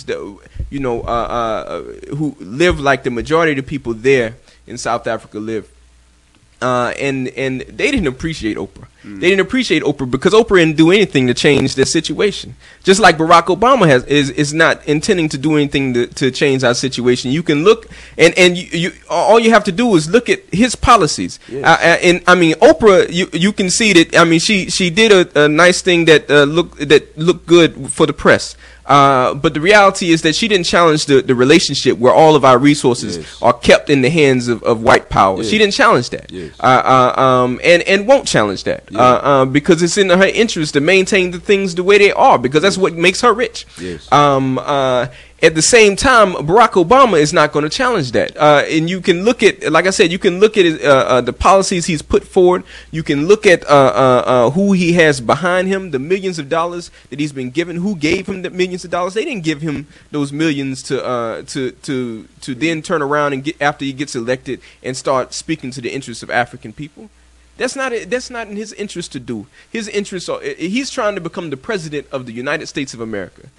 who live like the majority of the people there in South Africa live. And they didn't appreciate Oprah. They didn't appreciate Oprah because Oprah didn't do anything to change their situation. Just like Barack Obama is not intending to do anything to change our situation. You can look and you all you have to do is look at his policies. Yes. And I mean, Oprah, you can see that. I mean, she did a nice thing that looked good for the press. But the reality is that she didn't challenge the relationship where all of our resources are kept in the hands of white power. She didn't challenge that, and won't challenge that, because it's in her interest to maintain the things the way they are, because that's what makes her rich. At the same time, Barack Obama is not going to challenge that. And you can look at, like I said, you can look at the policies he's put forward. You can look at who he has behind him, the millions of dollars that he's been given. Who gave him the millions of dollars? They didn't give him those millions to then turn around and get, after he gets elected, and start speaking to the interests of African people. That's not in his interest to do. His interests are, he's trying to become the president of the United States of America.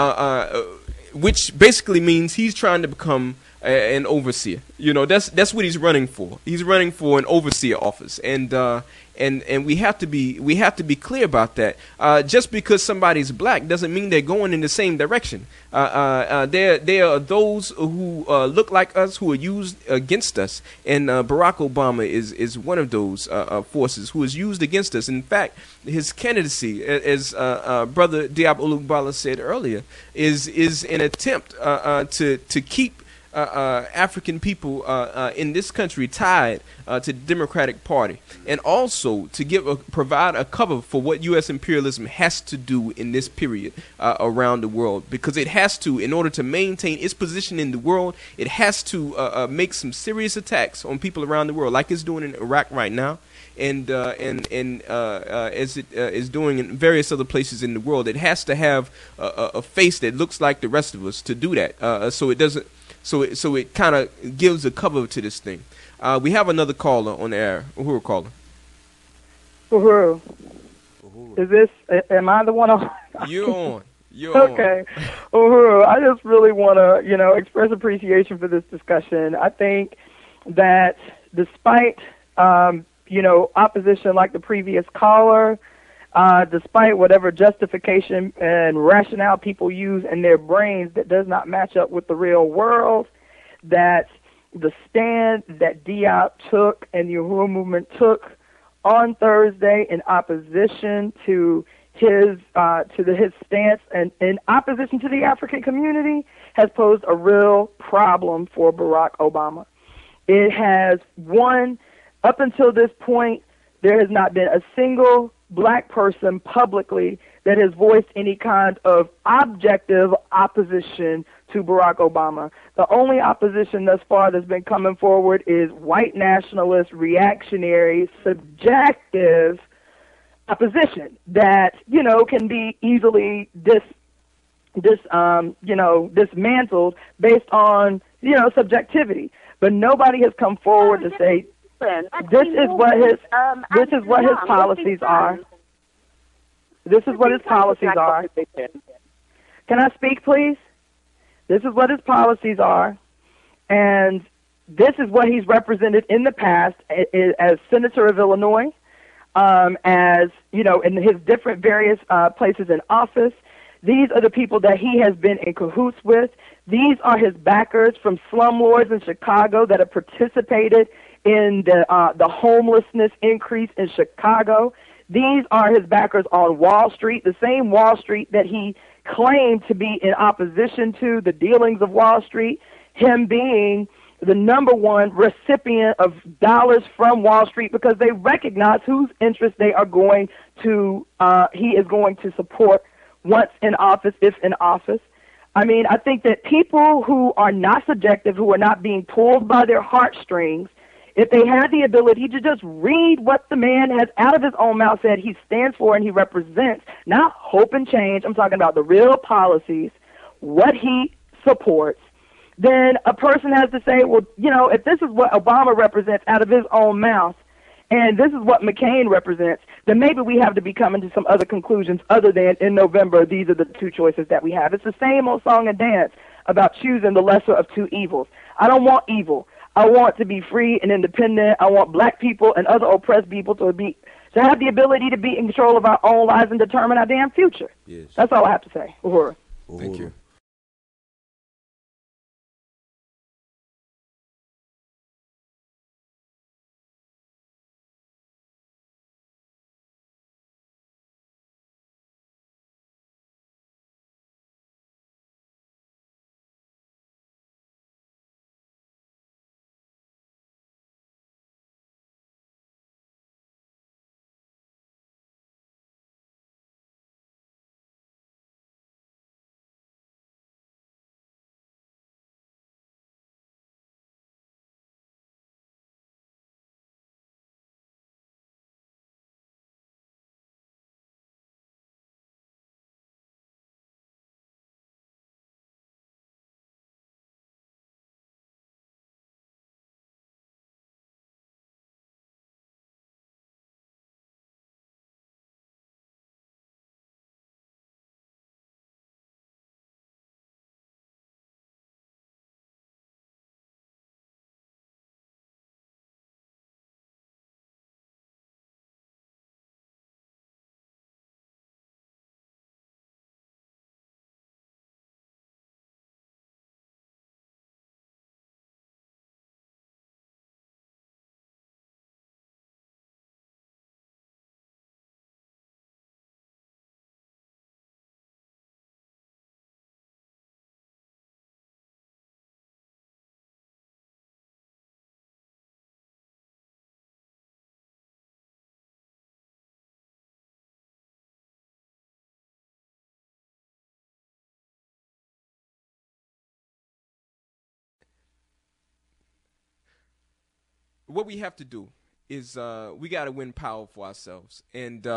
Which basically means he's trying to become an overseer. You know, that's what he's running for. He's running for an overseer office, and we have to be clear about that. Just because somebody's black doesn't mean they're going in the same direction. There are those who look like us who are used against us, and Barack Obama is one of those forces who is used against us. In fact, his candidacy, as Brother Diab Olugbala said earlier, is an attempt to keep African people in this country tied to the Democratic Party, and also to provide a cover for what U.S. imperialism has to do in this period around the world, because it has to, in order to maintain its position in the world, it has to make some serious attacks on people around the world, like it's doing in Iraq right now. And as it is doing in various other places in the world, it has to have a face that looks like the rest of us to do that. So it doesn't. So it kind of gives a cover to this thing. We have another caller on the air. Uhuru caller. Uhuru. Is this? Am I the one on? You're on. You're okay. On. Uhuru, I just really want to, express appreciation for this discussion. I think that despite, opposition like the previous caller, despite whatever justification and rationale people use in their brains that does not match up with the real world, that the stand that Diop took and the Uhuru movement took on Thursday in opposition to his stance and in opposition to the African community has posed a real problem for Barack Obama. It has, up until this point, there has not been a single black person publicly that has voiced any kind of objective opposition to Barack Obama. The only opposition thus far that's been coming forward is white nationalist, reactionary, subjective opposition that, can be easily dismantled based on, subjectivity. But nobody has come forward to say, this is what his policies are. This is what his policies are. Can I speak, please? This is what his policies are, and this is what he's represented in the past as Senator of Illinois, as in his different various places in office. These are the people that he has been in cahoots with. These are his backers from slumlords in Chicago that have participated in the homelessness increase in Chicago. These are his backers on Wall Street, the same Wall Street that he claimed to be in opposition to, the dealings of Wall Street, him being the number one recipient of dollars from Wall Street because they recognize whose interests they are going to, he is going to support once in office, if in office. I mean, I think that people who are not subjective, who are not being pulled by their heartstrings, if they had the ability to just read what the man has out of his own mouth said he stands for and he represents, not hope and change, I'm talking about the real policies, what he supports, then a person has to say, well, if this is what Obama represents out of his own mouth, and this is what McCain represents, then maybe we have to be coming to some other conclusions other than in November, these are the two choices that we have. It's the same old song and dance about choosing the lesser of two evils. I don't want evil. I want to be free and independent. I want black people and other oppressed people to have the ability to be in control of our own lives and determine our damn future. Yes. That's all I have to say. Uhuru. Thank you. what we have to do is we got to win power for ourselves, and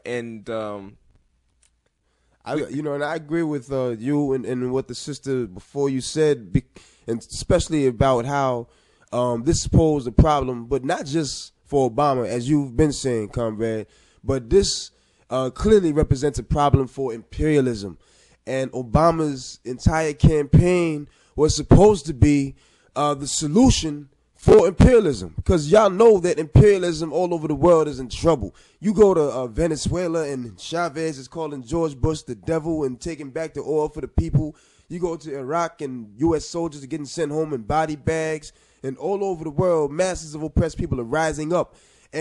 and I agree with you and what the sister before you said, and especially about how this posed a problem, but not just for Obama, as you've been saying, comrade, but this clearly represents a problem for imperialism. And Obama's entire campaign was supposed to be the solution for imperialism, because y'all know that imperialism all over the world is in trouble. You go to Venezuela and Chavez is calling George Bush the devil and taking back the oil for the people. You go to Iraq and U.S. soldiers are getting sent home in body bags. And all over the world, masses of oppressed people are rising up.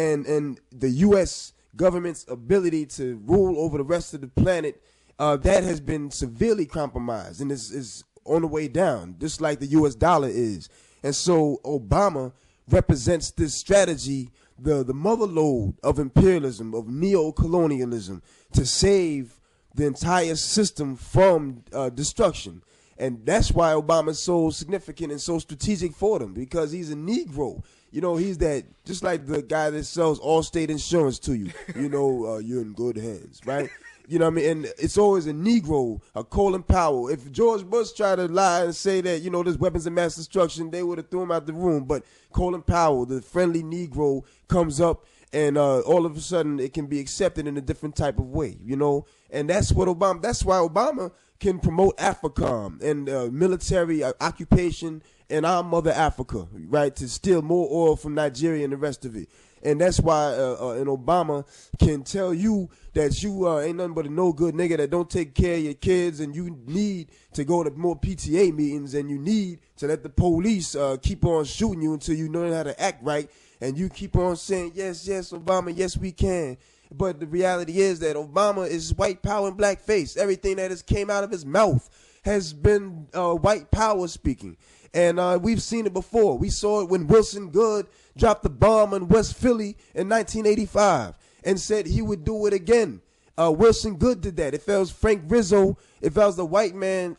And the U.S. government's ability to rule over the rest of the planet, that has been severely compromised and is on the way down, just like the U.S. dollar is. And so Obama represents this strategy, the mother lode of imperialism, of neo-colonialism, to save the entire system from destruction. And that's why Obama's so significant and so strategic for them, because he's a Negro. You know, he's that, just like the guy that sells Allstate insurance to you. You know, you're in good hands, right? You know what I mean? And it's always a Negro, a Colin Powell. If George Bush tried to lie and say that, you know, there's weapons of mass destruction, they would have threw him out the room. But Colin Powell, the friendly Negro, comes up, and all of a sudden it can be accepted in a different type of way, you know? And that's what Obama, that's why Obama can promote AFRICOM and military occupation in our mother Africa, right, to steal more oil from Nigeria and the rest of it. And that's why an Obama can tell you that you ain't nothing but a no good nigga that don't take care of your kids, and you need to go to more PTA meetings, and you need to let the police keep on shooting you until you know how to act right, and you keep on saying, yes, yes, Obama, yes, we can. But the reality is that Obama is white power and blackface. Everything that has came out of his mouth has been white power speaking. And we've seen it before. We saw it when Wilson Good dropped the bomb in West Philly in 1985 and said he would do it again. Wilson Good did that. If it was Frank Rizzo, if that was the white man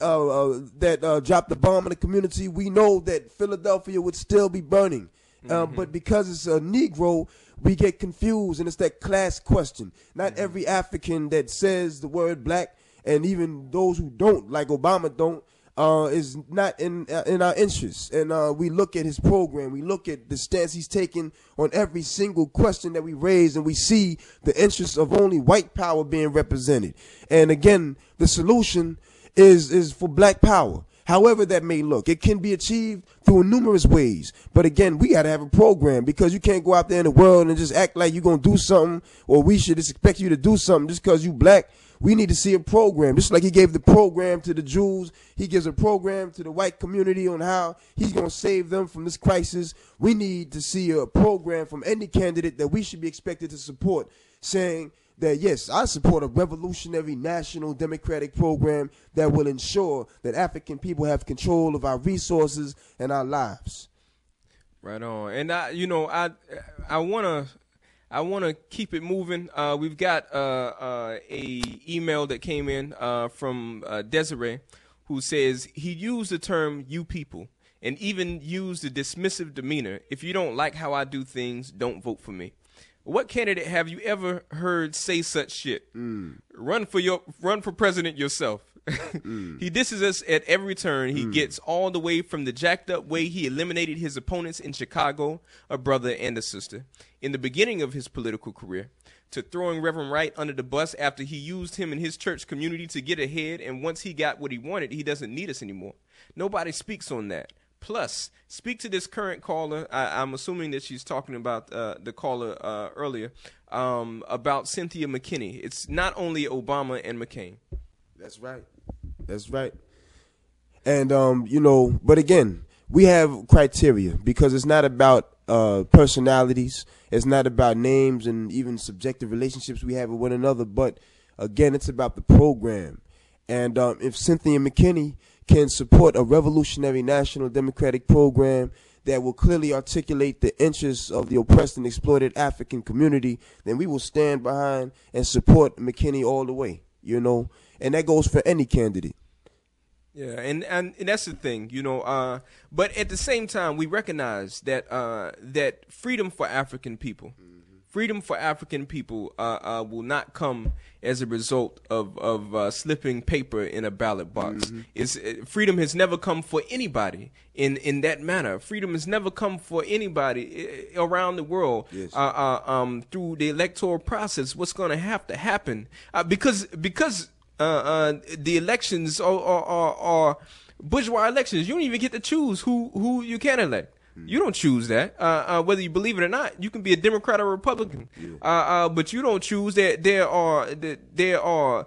that dropped the bomb in the community, we know that Philadelphia would still be burning. But because it's a Negro, we get confused, and it's that class question. Not every African that says the word black, and even those who don't, like Obama don't, is not in our interests. And we look at his program, we look at the stance he's taking on every single question that we raise, and we see the interests of only white power being represented. And again, the solution is for black power. However that may look, it can be achieved through numerous ways. But again, we got to have a program, because you can't go out there in the world and just act like you're going to do something, or we should just expect you to do something just because you black. We need to see a program. Just like he gave the program to the Jews, he gives a program to the white community on how he's going to save them from this crisis. We need to see a program from any candidate that we should be expected to support, saying that, yes, I support a revolutionary national democratic program that will ensure that African people have control of our resources and our lives. Right on. And I want to keep it moving. We've got a email that came in from Desiree, who says he used the term "you people" and even used a dismissive demeanor. If you don't like how I do things, don't vote for me. What candidate have you ever heard say such shit? Run for president yourself. He disses us at every turn. He gets all the way from the jacked up way he eliminated his opponents in Chicago, a brother and a sister, in the beginning of his political career, to throwing Reverend Wright under the bus after he used him in his church community to get ahead, and once he got what he wanted, he doesn't need us anymore. Nobody speaks on that. Plus, speak to this current caller. I'm assuming that she's talking about the caller earlier, about Cynthia McKinney. It's not only Obama and McCain. That's right. That's right. And, but again, we have criteria, because it's not about personalities. It's not about names and even subjective relationships we have with one another. But, again, it's about the program. And if Cynthia McKinney can support a revolutionary national democratic program that will clearly articulate the interests of the oppressed and exploited African community, then we will stand behind and support McKinney all the way, And that goes for any candidate. Yeah, and that's the thing, you know. But at the same time, we recognize that that freedom for African people, will not come as a result of slipping paper in a ballot box. Freedom has never come for anybody in that manner. Freedom has never come for anybody around the world through the electoral process. What's going to have to happen because the elections are bourgeois elections. You don't even get to choose who you can elect. You don't choose that. Whether you believe it or not, you can be a Democrat or Republican. But you don't choose that. There are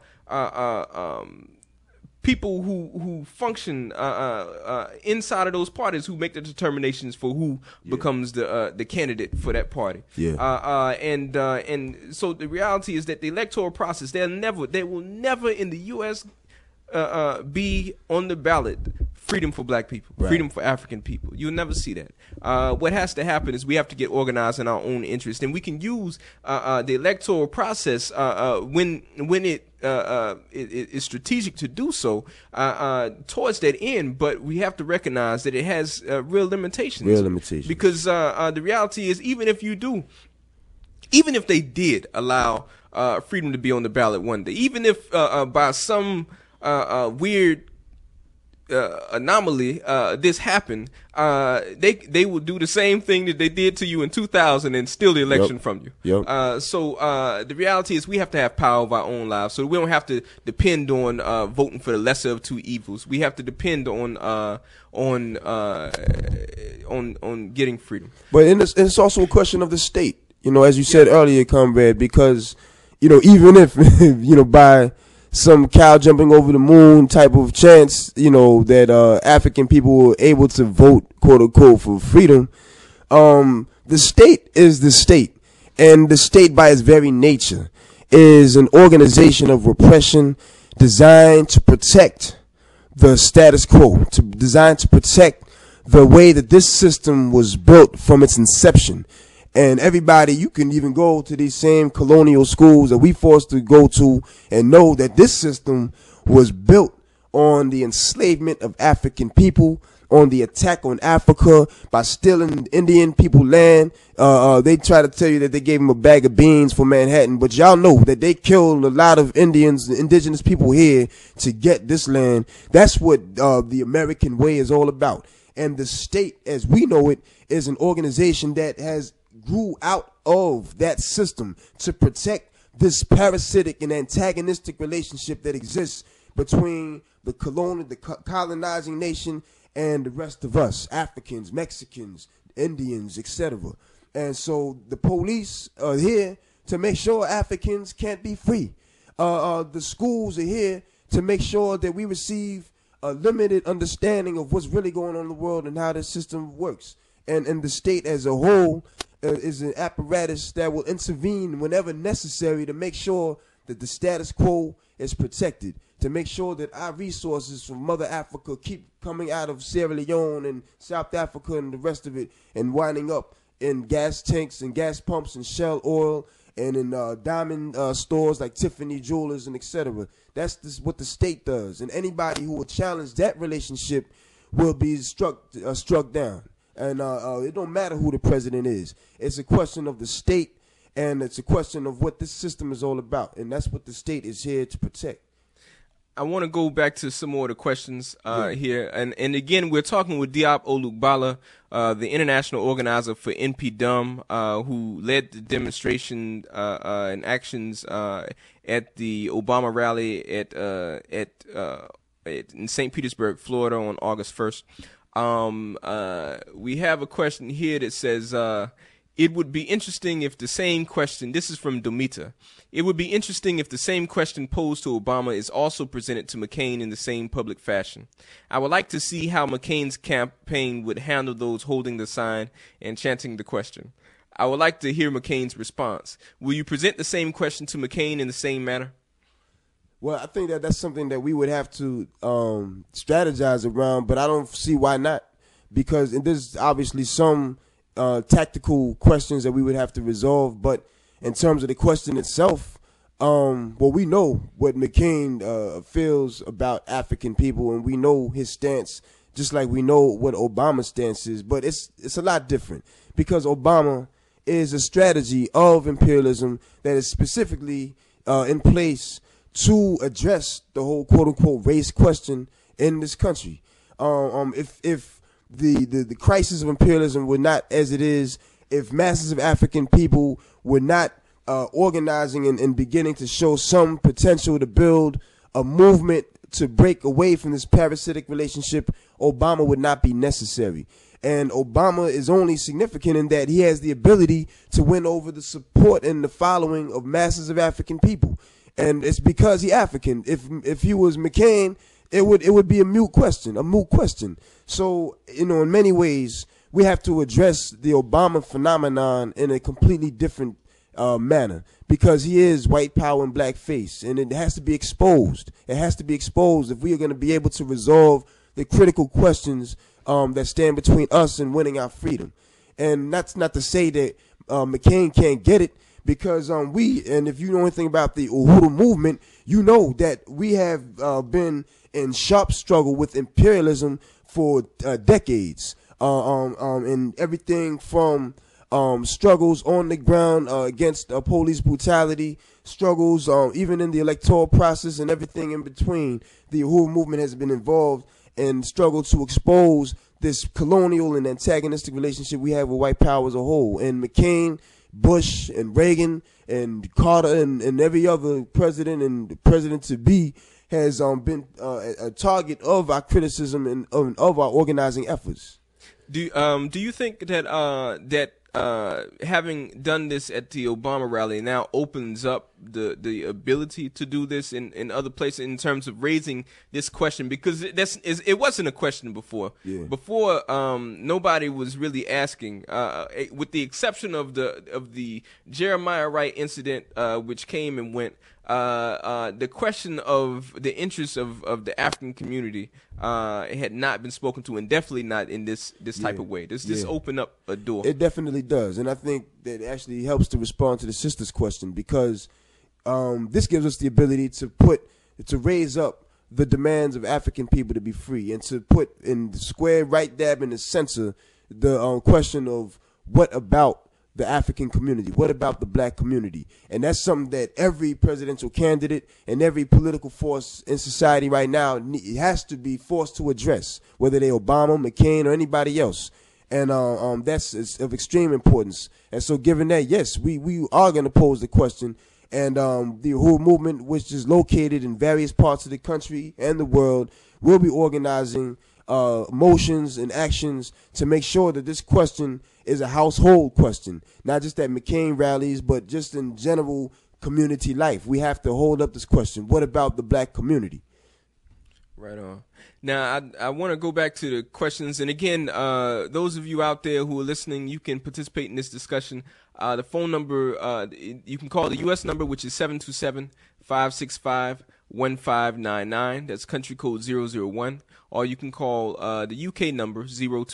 people who function inside of those parties who make the determinations for who becomes the candidate for that party. And so the reality is that the electoral process, they will never in the U.S. Be on the ballot freedom for black people, freedom for African people. You'll never see that. What has to happen is we have to get organized in our own interest, and we can use the electoral process when it is strategic to do so towards that end. But we have to recognize that it has real limitations. Because the reality is, even if they did allow freedom to be on the ballot one day, even if by some weird anomaly this happened, they will do the same thing that they did to you in 2000 and steal the election from you. So the reality is we have to have power of our own lives, so we don't have to depend on voting for the lesser of two evils. We have to depend on getting freedom. But it's also a question of the state, you know, as you said earlier, comrade, because, you know, even if you know, by some cow jumping over the moon type of chance, you know, that African people were able to vote, quote unquote, for freedom, the state is the state, and the state by its very nature is an organization of repression designed to protect the status quo, designed to protect the way that this system was built from its inception. And everybody, you can even go to these same colonial schools that we forced to go to and know that this system was built on the enslavement of African people, on the attack on Africa by stealing Indian people land. They try to tell you that they gave them a bag of beans for Manhattan, but y'all know that they killed a lot of Indians, indigenous people here to get this land. That's what the American way is all about. And the state, as we know it, is an organization that has grew out of that system to protect this parasitic and antagonistic relationship that exists between the colonizing nation and the rest of us, Africans, Mexicans, Indians, etc. And so the police are here to make sure Africans can't be free. The schools are here to make sure that we receive a limited understanding of what's really going on in the world and how the system works. And the state as a whole is an apparatus that will intervene whenever necessary to make sure that the status quo is protected, to make sure that our resources from Mother Africa keep coming out of Sierra Leone and South Africa and the rest of it and winding up in gas tanks and gas pumps and Shell oil and in diamond stores like Tiffany Jewelers and etc. That's what the state does. And anybody who will challenge that relationship will be struck down. And it don't matter who the president is. It's a question of the state, and it's a question of what this system is all about. And that's what the state is here to protect. I want to go back to some more of the questions here. And again, we're talking with Diop Olugbala, the international organizer for NPDUM, who led the demonstration and actions at the Obama rally in St. Petersburg, Florida on August 1st. We have a question here that says, it would be interesting if the same question, this is from Domita, it would be interesting if the same question posed to Obama is also presented to McCain in the same public fashion. I would like to see how McCain's campaign would handle those holding the sign and chanting the question. I would like to hear McCain's response. Will you present the same question to McCain in the same manner? Well, I think that's something that we would have to strategize around, but I don't see why not, because there's obviously some tactical questions that we would have to resolve, but in terms of the question itself, well, we know what McCain feels about African people, and we know his stance, just like we know what Obama's stance is. But it's a lot different because Obama is a strategy of imperialism that is specifically in place to address the whole quote unquote race question in this country. If the crisis of imperialism were not as it is, if masses of African people were not organizing and beginning to show some potential to build a movement to break away from this parasitic relationship, Obama would not be necessary. And Obama is only significant in that he has the ability to win over the support and the following of masses of African people. And it's because he's African. If he was McCain, it would be a moot question. So, in many ways, we have to address the Obama phenomenon in a completely different manner, because he is white power and black face, and it has to be exposed. It has to be exposed if we are going to be able to resolve the critical questions that stand between us and winning our freedom. And that's not to say that McCain can't get it, because and if you know anything about the Uhuru movement, you know that we have been in sharp struggle with imperialism for decades, and everything from struggles on the ground against police brutality, struggles even in the electoral process and everything in between. The Uhuru movement has been involved in struggle to expose this colonial and antagonistic relationship we have with white power as a whole. And McCain, Bush, and Reagan, and Carter, and every other president and president-to-be has been a target of our criticism and of our organizing efforts. Do you think that having done this at the Obama rally now opens up the ability to do this in other places in terms of raising this question? Because it wasn't a question before. Yeah. Before, nobody was really asking, with the exception of the Jeremiah Wright incident, which came and went. The question of the interests of the African community had not been spoken to, and definitely not in this type of way. Does this open up a door? It definitely does, and I think that it actually helps to respond to the sister's question, because this gives us the ability to raise up the demands of African people to be free, and to put in the square right dab in the center the question of what about the African community, what about the black community? And that's something that every presidential candidate and every political force in society right now has to be forced to address, whether they're Obama, McCain, or anybody else. And that's of extreme importance. And so given that, yes, we are going to pose the question. And the Uhuru movement, which is located in various parts of the country and the world, will be organizing motions and actions to make sure that this question is a household question, not just at McCain rallies, but just in general community life. We have to hold up this question. What about the black community? Right on. Now, I want to go back to the questions. And again, those of you out there who are listening, you can participate in this discussion. The phone number, you can call the U.S. number, which is 727-565-1599. That's country code 001. Or you can call the U.K. number,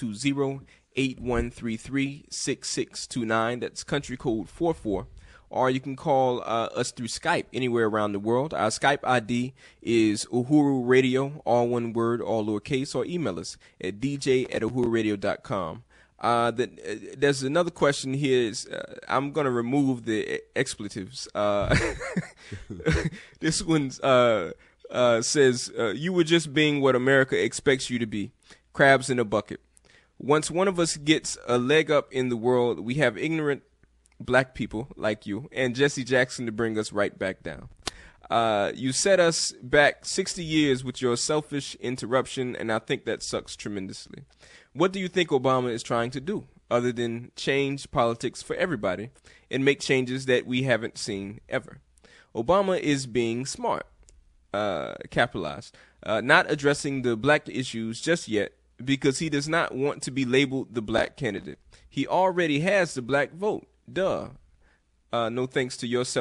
020-8133-6629. That's country code 44. Or you can call us through Skype anywhere around the world. Our Skype ID is Uhuru Radio, all one word, all lowercase, or email us at dj@uhururadio.com. There's another question here. I'm going to remove the expletives. This one says, you were just being what America expects you to be, crabs in a bucket. Once one of us gets a leg up in the world, we have ignorant black people like you and Jesse Jackson to bring us right back down. You set us back 60 years with your selfish interruption, and I think that sucks tremendously. What do you think Obama is trying to do other than change politics for everybody and make changes that we haven't seen ever? Obama is being smart, capitalized, not addressing the black issues just yet because he does not want to be labeled the black candidate. He already has the black vote. Duh. No thanks to your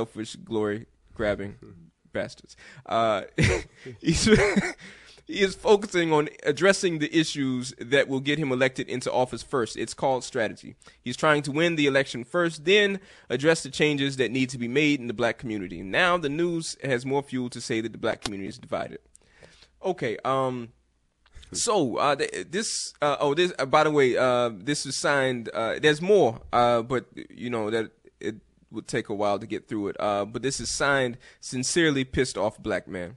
He is focusing on addressing the issues that will get him elected into office first. It's called strategy. He's trying to win the election first, then address the changes that need to be made in the black community. Now the news has more fuel to say that the black community is divided. Okay, so this by the way, this is signed. There's more, but you know that it would take a while to get through it. But this is signed, sincerely pissed off black man.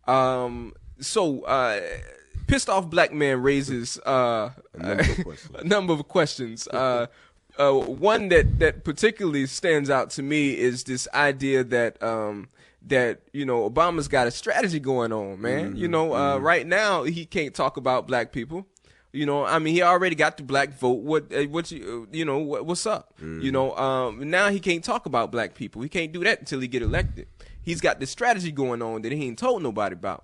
Pissed off black man raises a number of questions. One that particularly stands out to me is this idea that Obama's got a strategy going on, man. Right now he can't talk about black people. He already got the black vote. What's up? Now he can't talk about black people. He can't do that until he get elected. He's got this strategy going on that he ain't told nobody about.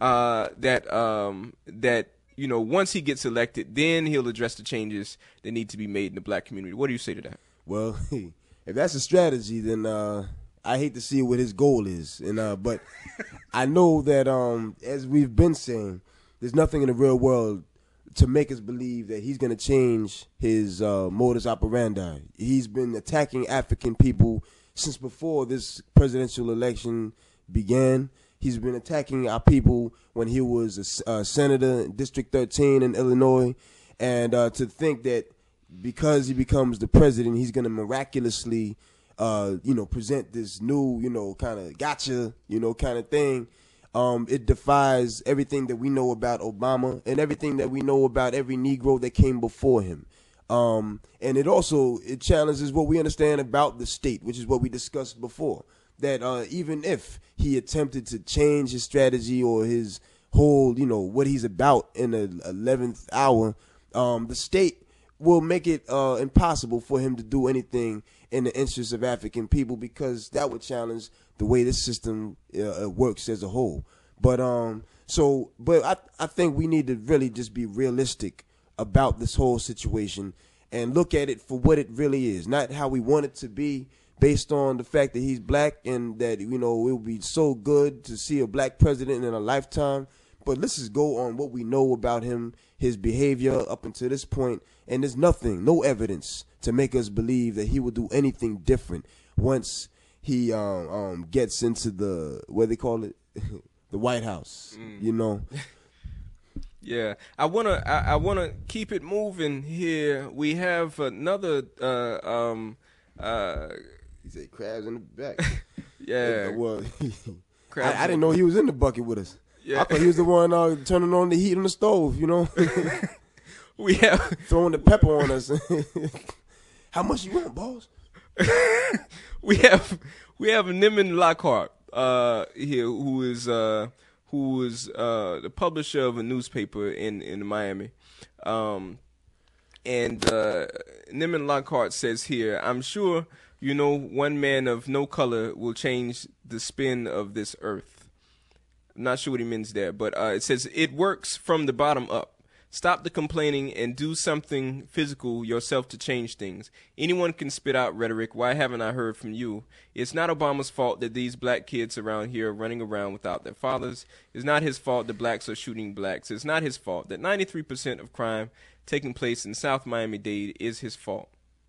Once he gets elected, then he'll address the changes that need to be made in the black community. What do you say to that? Well, if that's a strategy, then I hate to see what his goal is. But I know that as we've been saying, there's nothing in the real world to make us believe that he's going to change his modus operandi. He's been attacking African people since before this presidential election began. He's been attacking our people when he was a senator in District 13 in Illinois. And to think that because he becomes the president, he's going to miraculously, present this new, kind of gotcha, kind of thing. It defies everything that we know about Obama and everything that we know about every Negro that came before him. And it challenges what we understand about the state, which is what we discussed before. That even if he attempted to change his strategy or his whole, what he's about in the 11th hour, the state will make it impossible for him to do anything in the interest of African people, because that would challenge the way this system works as a whole. But I think we need to really just be realistic about this whole situation and look at it for what it really is, not how we want it to be, based on the fact that he's black and that, it will be so good to see a black president in a lifetime. But let's just go on what we know about him, his behavior up until this point, and there's no evidence to make us believe that he will do anything different once he gets into the, what they call it, the White House, Yeah, I wanna keep it moving here. We have another he said crabs in the back. Yeah. Well, I didn't know he was in the bucket with us. Yeah. I thought he was the one turning on the heat on the stove, We have throwing the pepper on us. How much you want, boss? we have Nimin Lockhart here, who is the publisher of a newspaper in Miami. And Nimin Lockhart says here, I'm sure one man of no color will change the spin of this earth. I'm not sure what he means there, but it says it works from the bottom up. Stop the complaining and do something physical yourself to change things. Anyone can spit out rhetoric. Why haven't I heard from you? It's not Obama's fault that these black kids around here are running around without their fathers. It's not his fault that blacks are shooting blacks. It's not his fault that 93% of crime taking place in South Miami-Dade is his fault.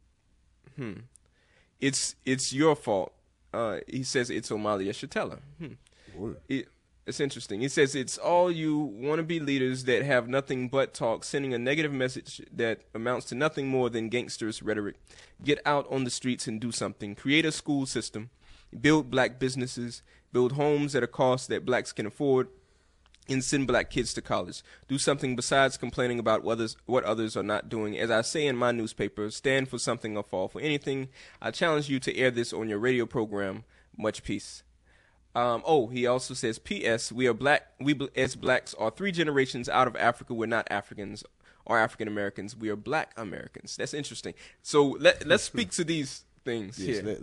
It's your fault. He says it's Omali Yeshitela. It's interesting. He says it's all you wannabe leaders that have nothing but talk, sending a negative message that amounts to nothing more than gangsters' rhetoric. Get out on the streets and do something. Create a school system. Build black businesses. Build homes at a cost that blacks can afford. And send black kids to college. Do something besides complaining about what others are not doing. As I say in my newspaper, stand for something or fall for anything. I challenge you to air this on your radio program. Much peace. He also says, P.S. We are black. We as blacks are 3 generations out of Africa. We're not Africans or African Americans. We are black Americans. That's interesting. So let's speak to these things here.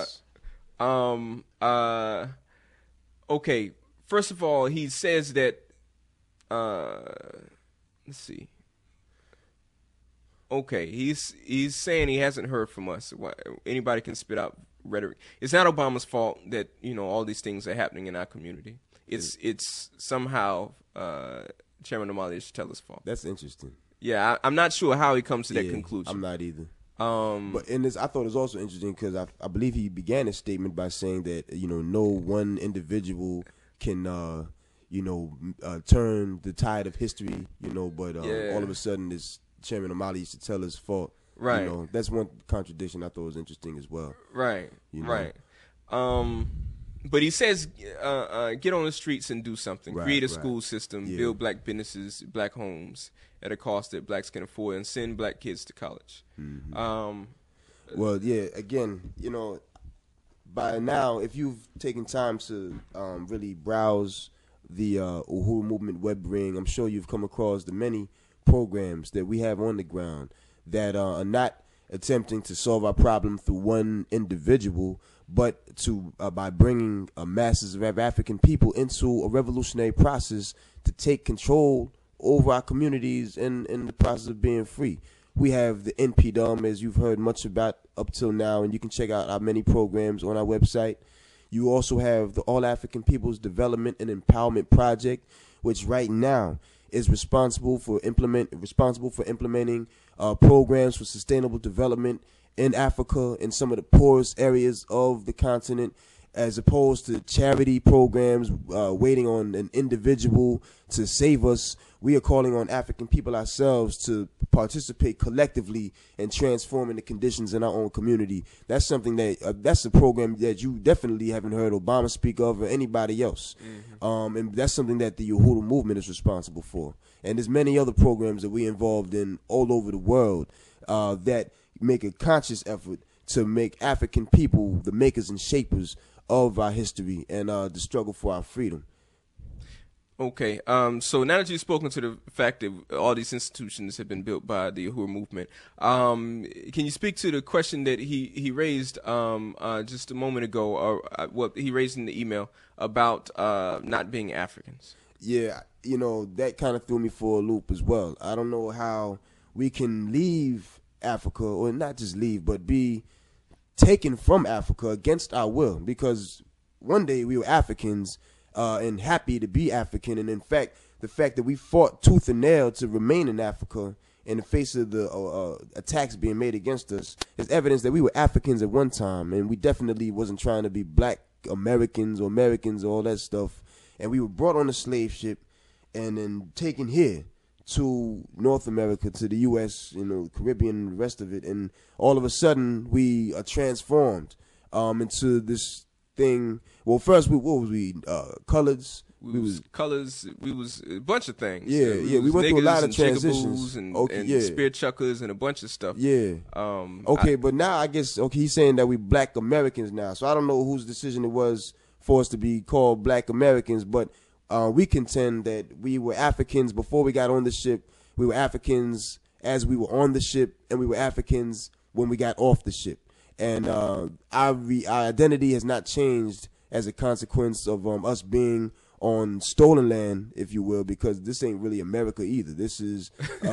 Okay. First of all, he says that. Let's see. Okay, he's saying he hasn't heard from us. Anybody can spit out rhetoric. It's not Obama's fault that all these things are happening in our community. It's somehow Chairman Omali Yeshitela's fault. That's interesting. Yeah, I'm not sure how he comes to that conclusion. I'm not either. But in this, I thought it was also interesting because I believe he began his statement by saying that no one individual can turn the tide of history. But all of a sudden it's Chairman Omali Yeshitela's fault. Right. That's one contradiction I thought was interesting as well. Right. Right. But he says, get on the streets and do something. Create a school system, build black businesses, black homes at a cost that blacks can afford, and send black kids to college. Mm-hmm. Well, yeah, again, by now, if you've taken time to really browse the Uhuru Movement web ring, I'm sure you've come across the many programs that we have on the ground that are not attempting to solve our problem through one individual, but to by bringing masses of African people into a revolutionary process to take control over our communities in the process of being free. We have the NPDUM, as you've heard much about up till now, and you can check out our many programs on our website. You also have the All African Peoples Development and Empowerment Project, which right now is responsible for implementing programs for sustainable development in Africa, in some of the poorest areas of the continent, as opposed to charity programs waiting on an individual to save us. We are calling on African people ourselves to participate collectively in transforming the conditions in our own community. That's something that's a program that you definitely haven't heard Obama speak of or anybody else. Mm-hmm. And that's something that the Uhuru Movement is responsible for. And there's many other programs that we involved in all over the world that make a conscious effort to make African people the makers and shapers of our history and the struggle for our freedom. Okay, so now that you've spoken to the fact that all these institutions have been built by the Uhuru Movement, can you speak to the question that he raised just a moment ago, or what he raised in the email about not being Africans? Yeah, that kind of threw me for a loop as well. I don't know how we can leave Africa, or not just leave, but be taken from Africa against our will, because one day we were Africans and happy to be African, and in fact, the fact that we fought tooth and nail to remain in Africa in the face of the attacks being made against us is evidence that we were Africans at one time, and we definitely wasn't trying to be black Americans or all that stuff. And we were brought on a slave ship and then taken here to North America, to the U.S., Caribbean, the rest of it, and all of a sudden we are transformed into this thing. Well, first, what was we? Colors. We was colors. We was a bunch of things. Yeah. We went through a lot of transitions and spear chuckers and a bunch of stuff. Yeah. But now I guess he's saying that we Black Americans now. So I don't know whose decision it was for us to be called Black Americans, but we contend that we were Africans before we got on the ship. We were Africans as we were on the ship, and we were Africans when we got off the ship. And our identity has not changed as a consequence of us being on stolen land, if you will, because this ain't really America either. This is,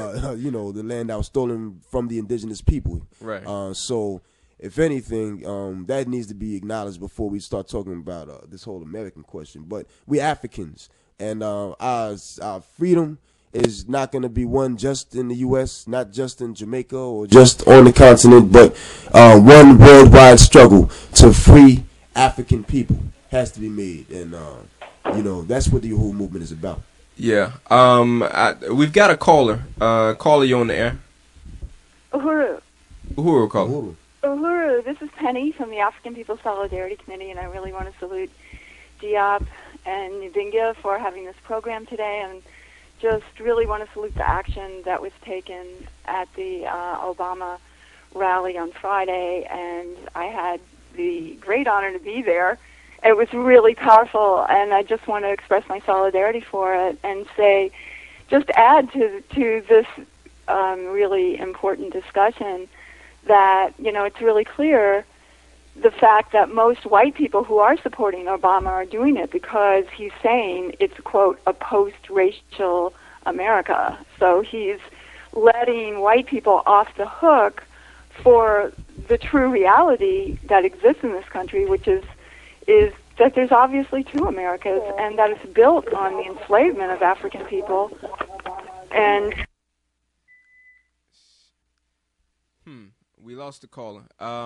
the land that was stolen from the indigenous people. Right. So, if anything, that needs to be acknowledged before we start talking about this whole American question. But we Africans, and our freedom is not going to be won just in the U.S., not just in Jamaica or just on the continent, but one worldwide struggle to free African people has to be made. And, that's what the Uhuru Movement is about. Yeah. We've got a caller. Caller, you on the air? Uhuru. Uhuru, caller. Uhuru, this is Penny from the African People's Solidarity Committee, and I really want to salute Diop and Ndinga for having this program today, and just really want to salute the action that was taken at the Obama rally on Friday, and I had the great honor to be there. It was really powerful, and I just want to express my solidarity for it and say, just add to this really important discussion that, it's really clear the fact that most white people who are supporting Obama are doing it because he's saying it's, quote, a post-racial America. So he's letting white people off the hook for the true reality that exists in this country, which is that there's obviously two Americas, and that it's built on the enslavement of African people. And we lost the caller.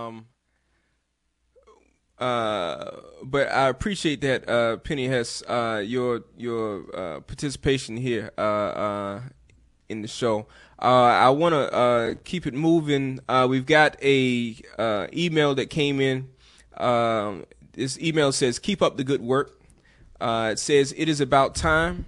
But I appreciate that, Penny Hess, your participation here in the show. I want to keep it moving. We've got a email that came in. This email says, "Keep up the good work." It says, "It is about time.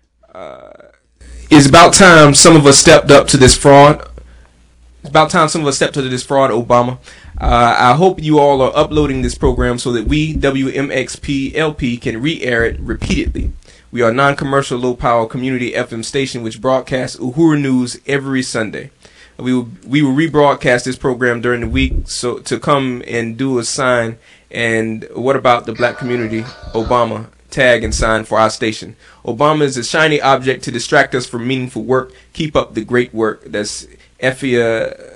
It's about time some of us stepped up to this fraud. It's about time some of us stepped up to this fraud, Obama. I hope you all are uploading this program so that we, WMXP-LP, can re-air it repeatedly. We are a non-commercial, low-power community FM station which broadcasts Uhuru News every Sunday. We will rebroadcast this program during the week so to come and do a sign and what about the black community, Obama, tag and sign for our station. Obama is a shiny object to distract us from meaningful work. Keep up the great work." That's Efia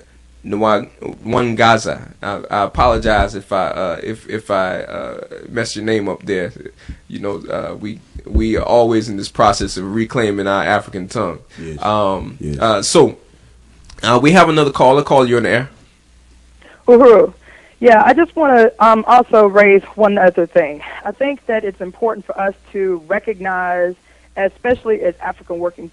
Nwangaza. I apologize if I messed your name up there. You know, we are always in this process of reclaiming our African tongue. Yes. Yes. So we have another caller. Call you on the air. Uhuru. Yeah, I just want to also raise one other thing. I think that it's important for us to recognize, especially as the African working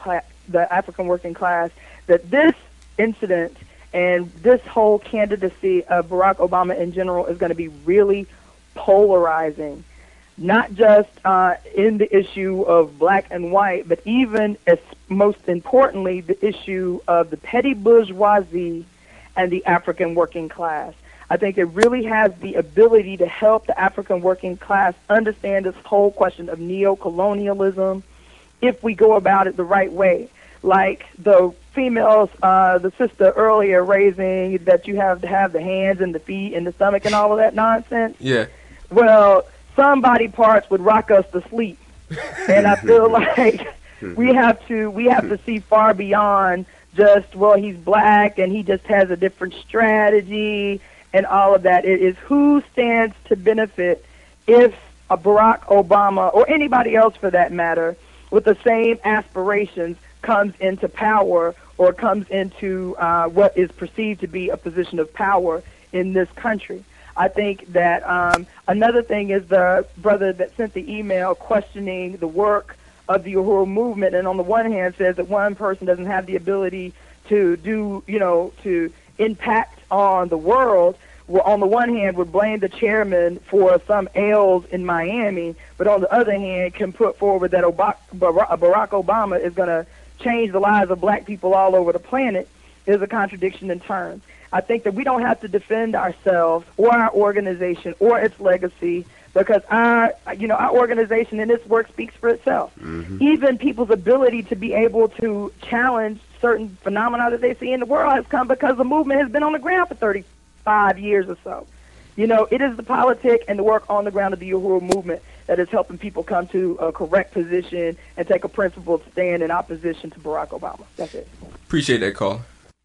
class, that this incident and this whole candidacy of Barack Obama in general is going to be really polarizing, not just in the issue of black and white, but even, as most importantly, the issue of the petty bourgeoisie and the African working class. I think it really has the ability to help the African working class understand this whole question of neo-colonialism if we go about it the right way. Like the females, the sister earlier raising that you have to have the hands and the feet and the stomach and all of that nonsense. Yeah. Well, some body parts would rock us to sleep. And I feel like we have to see far beyond just, well, he's black and he just has a different strategy and all of that. It is who stands to benefit if a Barack Obama, or anybody else for that matter, with the same aspirations comes into power or comes into what is perceived to be a position of power in this country. I think that another thing is the brother that sent the email questioning the work of the Uhuru movement, and on the one hand says that one person doesn't have the ability to do, to impact on the world. Well, on the one hand, would blame the chairman for some ails in Miami, but on the other hand, can put forward that Barack Obama is going to change the lives of black people all over the planet, is a contradiction in terms. I think that we don't have to defend ourselves or our organization or its legacy, because our organization and its work speaks for itself. Mm-hmm. Even people's ability to be able to challenge certain phenomena that they see in the world has come because the movement has been on the ground for 35 years or so. It is the politic and the work on the ground of the Uhuru movement that is helping people come to a correct position and take a principled stand in opposition to Barack Obama. That's it. Appreciate that call.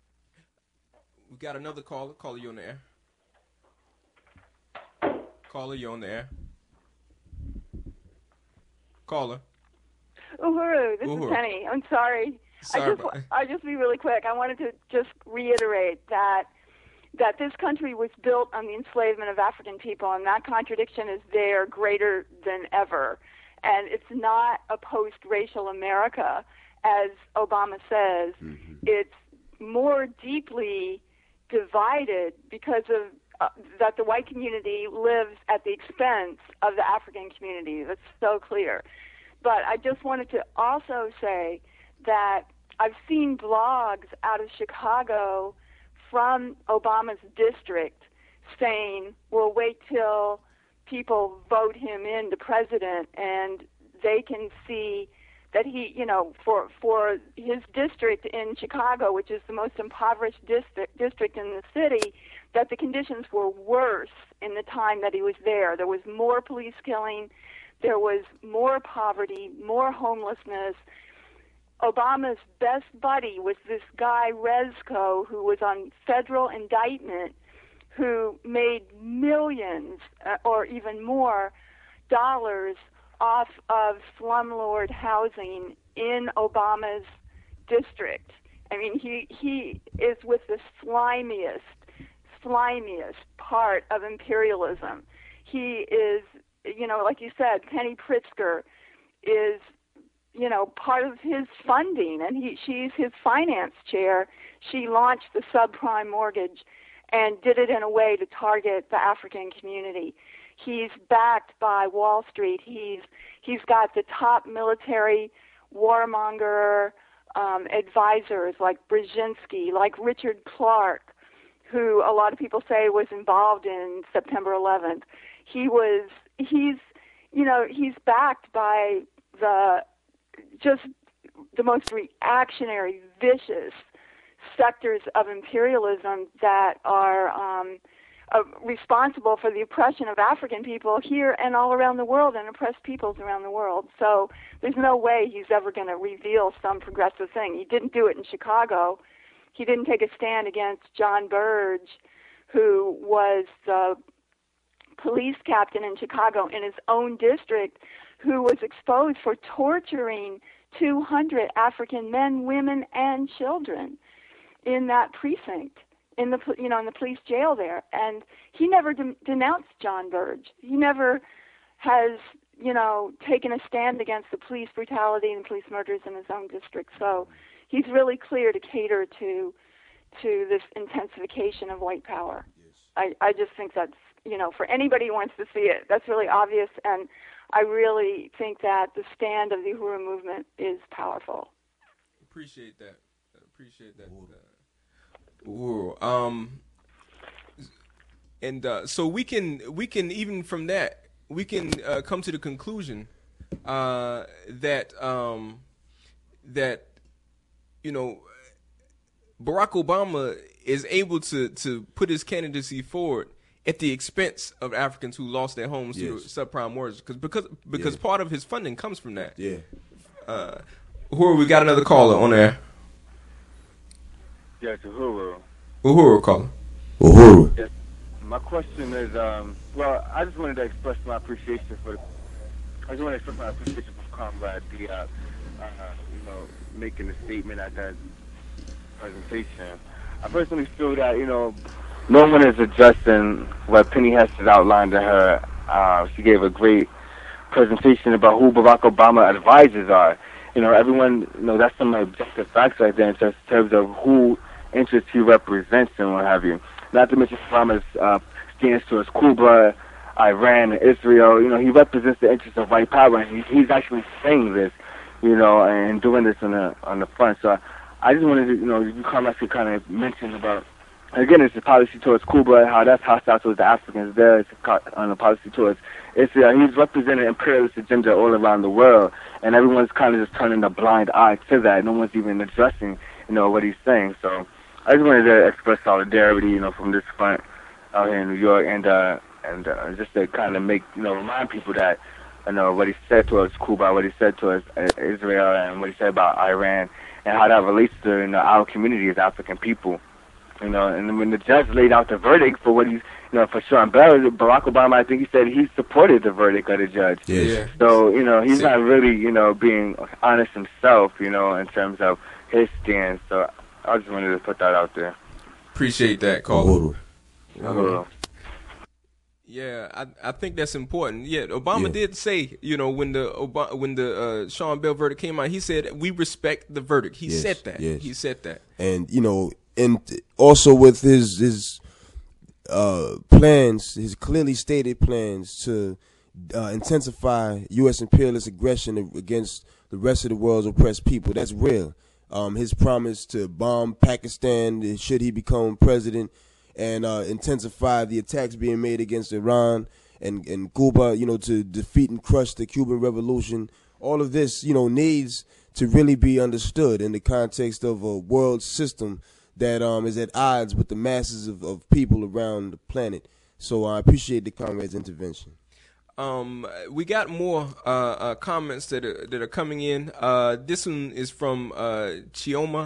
We got another caller. Caller, you on the air. Caller, you on the air. Caller. Uhuru, this is Penny. I'm sorry. I'll just be really quick. I wanted to just reiterate that this country was built on the enslavement of African people, and that contradiction is there greater than ever. And it's not a post-racial America, as Obama says. Mm-hmm. It's more deeply divided because of that the white community lives at the expense of the African community. That's so clear. But I just wanted to also say that I've seen blogs out of Chicago from Obama's district saying, well, wait till people vote him in to president and they can see that he, for his district in Chicago, which is the most impoverished district in the city, that the conditions were worse in the time that he was there. There was more police killing, there was more poverty, more homelessness. Obama's best buddy was this guy, Rezko, who was on federal indictment who made millions or even more dollars off of slumlord housing in Obama's district. I mean, he is with the slimiest part of imperialism. He is, like you said, Penny Pritzker is, part of his funding, and she's his finance chair. She launched the subprime mortgage and did it in a way to target the African community. He's backed by Wall Street. He's got the top military warmonger advisors like Brzezinski, like Richard Clarke, who a lot of people say was involved in September 11th. He's backed by the most reactionary, vicious sectors of imperialism that are responsible for the oppression of African people here and all around the world, and oppressed peoples around the world. So there's no way he's ever going to reveal some progressive thing. He didn't do it in Chicago. He didn't take a stand against John Burge, who was the police captain in Chicago in his own district, who was exposed for torturing 200 African men, women, and children in that precinct, in the police jail there. And he never denounced John Burge. He never has taken a stand against the police brutality and police murders in his own district. So he's really clear to cater to this intensification of white power. Yes. I just think that's, for anybody who wants to see it, that's really obvious, and I really think that the stand of the Uhuru movement is powerful. Appreciate that. Uhuru. So we can even from that we can come to the conclusion that Barack Obama is able to put his candidacy forward at the expense of Africans who lost their homes to subprime mortgages, because part of his funding comes from that. Yeah. Uhuru, we got another caller on there. Yes, Uhuru. Uhuru caller. Uhuru. Yes. My question is, I just wanted to express my appreciation for Comrade Diop, making a statement at that presentation. I personally feel that, no one is addressing what Penny Hester outlined to her. She gave a great presentation about who Barack Obama advisors are. Everyone, that's some objective facts right there in terms of who interests he represents and what have you. Not to mention Obama's stance towards Cuba, Iran, and Israel. He represents the interests of white power, and he's actually saying this, and doing this on the front. So I just wanted to, you kind of mention about, again, it's the policy towards Cuba, how that's hostile towards the Africans there. It's on the policy towards Israel. He's representing imperialist agenda all around the world, and everyone's kind of just turning a blind eye to that. No one's even addressing, what he's saying. So I just wanted to express solidarity, from this front out here in New York, and just to kind of make, remind people that, what he said towards Cuba, what he said towards Israel, and what he said about Iran, and how that relates to our community as African people. And when the judge laid out the verdict for what he's, for Sean Bell, Barack Obama, I think he said he supported the verdict of the judge. Yes. So, he's not really, being honest himself, in terms of his stance. So I just wanted to put that out there. Appreciate that, caller. Yeah, I think that's important. Yeah, Obama did say, when the Sean Bell verdict came out, he said we respect the verdict. He said that. Yes. He said that. And and also with his plans, his clearly stated plans to intensify U.S. imperialist aggression against the rest of the world's oppressed people. That's real. His promise to bomb Pakistan should he become president, and intensify the attacks being made against Iran and Cuba, to defeat and crush the Cuban Revolution. All of this, needs to really be understood in the context of a world system that is at odds with the masses of people around the planet. So I appreciate the comrade's intervention. We got more comments that are coming in. This one is from Chioma,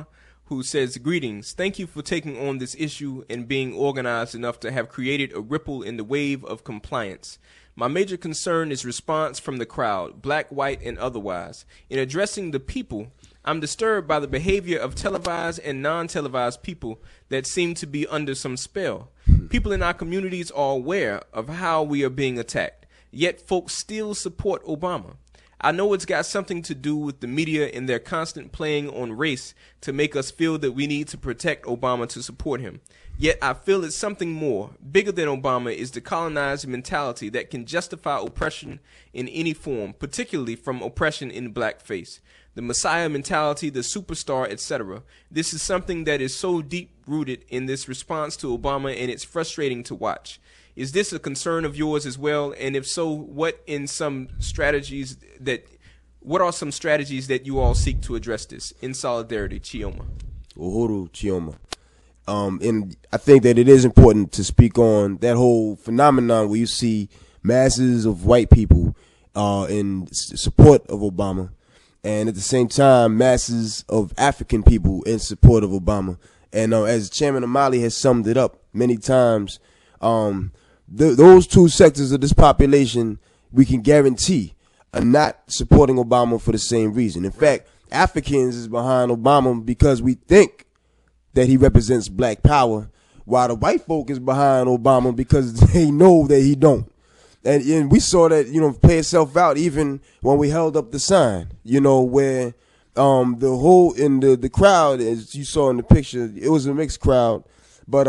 who says, "Greetings. Thank you for taking on this issue and being organized enough to have created a ripple in the wave of compliance. My major concern is response from the crowd, black, white, and otherwise. In addressing the people, I'm disturbed by the behavior of televised and non-televised people that seem to be under some spell. People in our communities are aware of how we are being attacked, yet folks still support Obama. I know it's got something to do with the media and their constant playing on race to make us feel that we need to protect Obama to support him. Yet I feel it's something more. Bigger than Obama is the colonized mentality that can justify oppression in any form, particularly from oppression in blackface. The Messiah mentality, the superstar, etc. This is something that is so deep-rooted in this response to Obama, and it's frustrating to watch. Is this a concern of yours as well? And if so, what are some strategies that you all seek to address this? In solidarity, Chioma. Uhuru Chioma. And I think that it is important to speak on that whole phenomenon where you see masses of white people in support of Obama, and at the same time, masses of African people in support of Obama. And as Chairman Amali has summed it up many times, those two sectors of this population, we can guarantee, are not supporting Obama for the same reason. In fact, Africans is behind Obama because we think that he represents black power, while the white folk is behind Obama because they know that he don't. And we saw that, play itself out even when we held up the sign, where the whole in the crowd, as you saw in the picture, it was a mixed crowd, but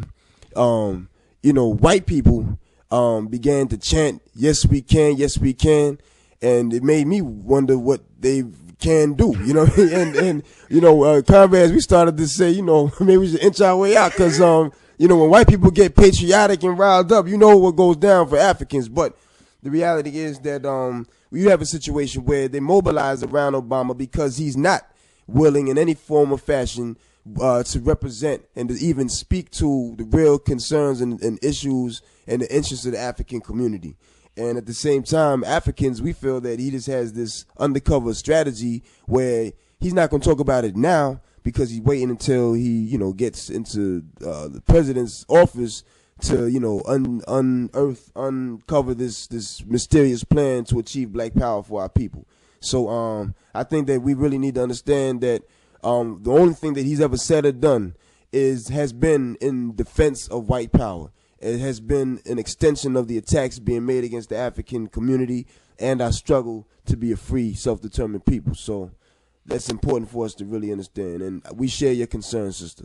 white people began to chant, "Yes, we can, yes, we can," and it made me wonder what they can do, and comrades, we started to say, maybe we should inch our way out, because when white people get patriotic and riled up, what goes down for Africans. But the reality is that we have a situation where they mobilize around Obama because he's not willing in any form or fashion to represent and to even speak to the real concerns and issues and the interests of the African community. And at the same time, Africans, we feel that he just has this undercover strategy where he's not going to talk about it now because he's waiting until he, gets into the president's office to, uncover this mysterious plan to achieve black power for our people. So I think that we really need to understand that the only thing that he's ever said or done has been in defense of white power. It has been an extension of the attacks being made against the African community and our struggle to be a free, self-determined people. So that's important for us to really understand. And we share your concerns, sister.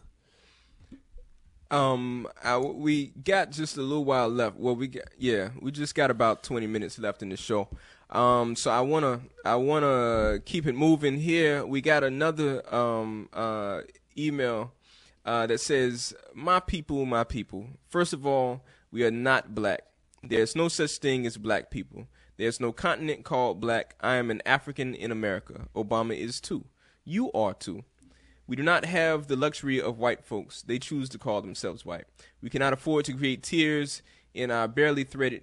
We got just a little while left. Well, we just got about 20 minutes left in the show. So I wanna keep it moving here. We got another email that says, my people. First of all, we are not black. There's no such thing as black people. There's no continent called black. I am an African in America. Obama is too. You are too. We do not have the luxury of white folks. They choose to call themselves white. We cannot afford to create tears in our barely threaded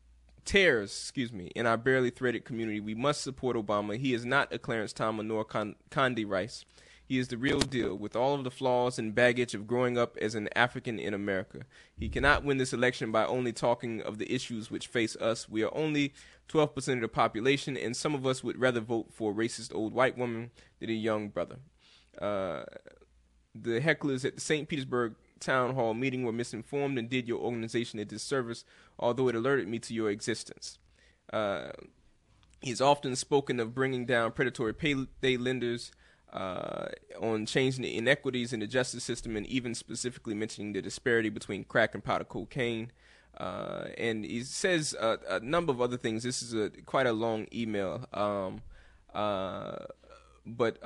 community. We must support Obama. He is not a Clarence Thomas nor Condi Rice. He is the real deal, with all of the flaws and baggage of growing up as an African in America. He cannot win this election by only talking of the issues which face us. We are only 12% of the population, and some of us would rather vote for a racist old white woman than a young brother. The hecklers at the St. Petersburg Town Hall meeting were misinformed and did your organization a disservice, although it alerted me to your existence. He's often spoken of bringing down predatory payday lenders, on changing the inequities in the justice system, and even specifically mentioning the disparity between crack and powder cocaine. And he says a number of other things. This is quite a long email. But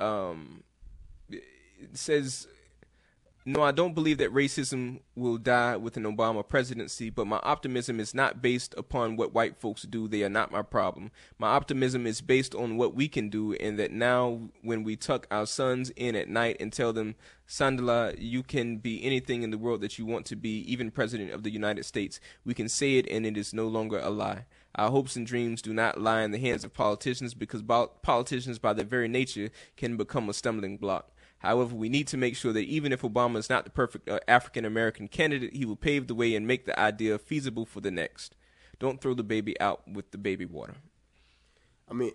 it says, no, I don't believe that racism will die with an Obama presidency, but my optimism is not based upon what white folks do. They are not my problem. My optimism is based on what we can do, and that now when we tuck our sons in at night and tell them, Sandala, you can be anything in the world that you want to be, even president of the United States, we can say it and it is no longer a lie. Our hopes and dreams do not lie in the hands of politicians, because politicians by their very nature can become a stumbling block. However, we need to make sure that even if Obama is not the perfect African-American candidate, he will pave the way and make the idea feasible for the next. Don't throw the baby out with the baby water. I mean,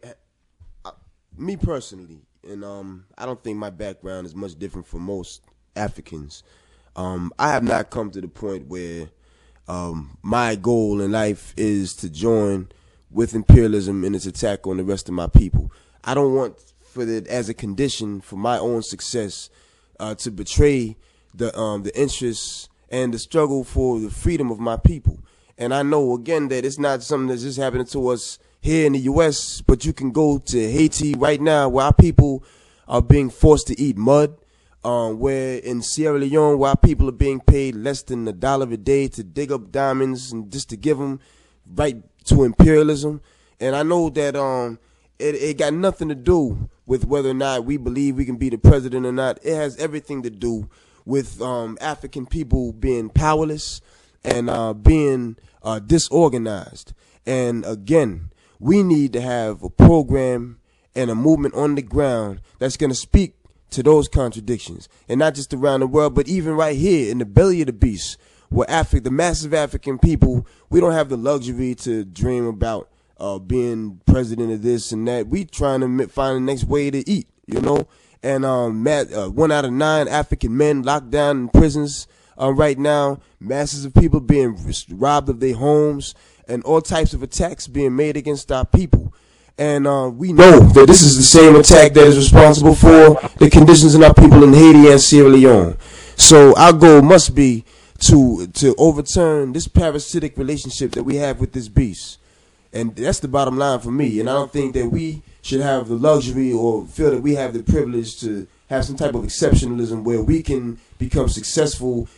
me personally, and I don't think my background is much different from most Africans. I have not come to the point where my goal in life is to join with imperialism in its attack on the rest of my people. I don't want for it as a condition for my own success to betray the interests and the struggle for the freedom of my people. And I know, again, that it's not something that's just happening to us here in the U.S., but you can go to Haiti right now where our people are being forced to eat mud, where in Sierra Leone where our people are being paid less than $1 a day to dig up diamonds and just to give them right to imperialism. And I know that it got nothing to do with whether or not we believe we can be the president or not. It has everything to do with African people being powerless and being disorganized. And again, we need to have a program and a movement on the ground that's going to speak to those contradictions, and not just around the world, but even right here in the belly of the beast, where the massive African people, we don't have the luxury to dream about being president of this and that. We trying to find the next way to eat, you know. And 1 out of 9 African men locked down in prisons right now. Masses of people being robbed of their homes, and all types of attacks being made against our people. And we know that this is the same attack that is responsible for the conditions in our people in Haiti and Sierra Leone. So our goal must be to overturn this parasitic relationship that we have with this beast. And that's the bottom line for me. And I don't think that we should have the luxury or feel that we have the privilege to have some type of exceptionalism where we can become successful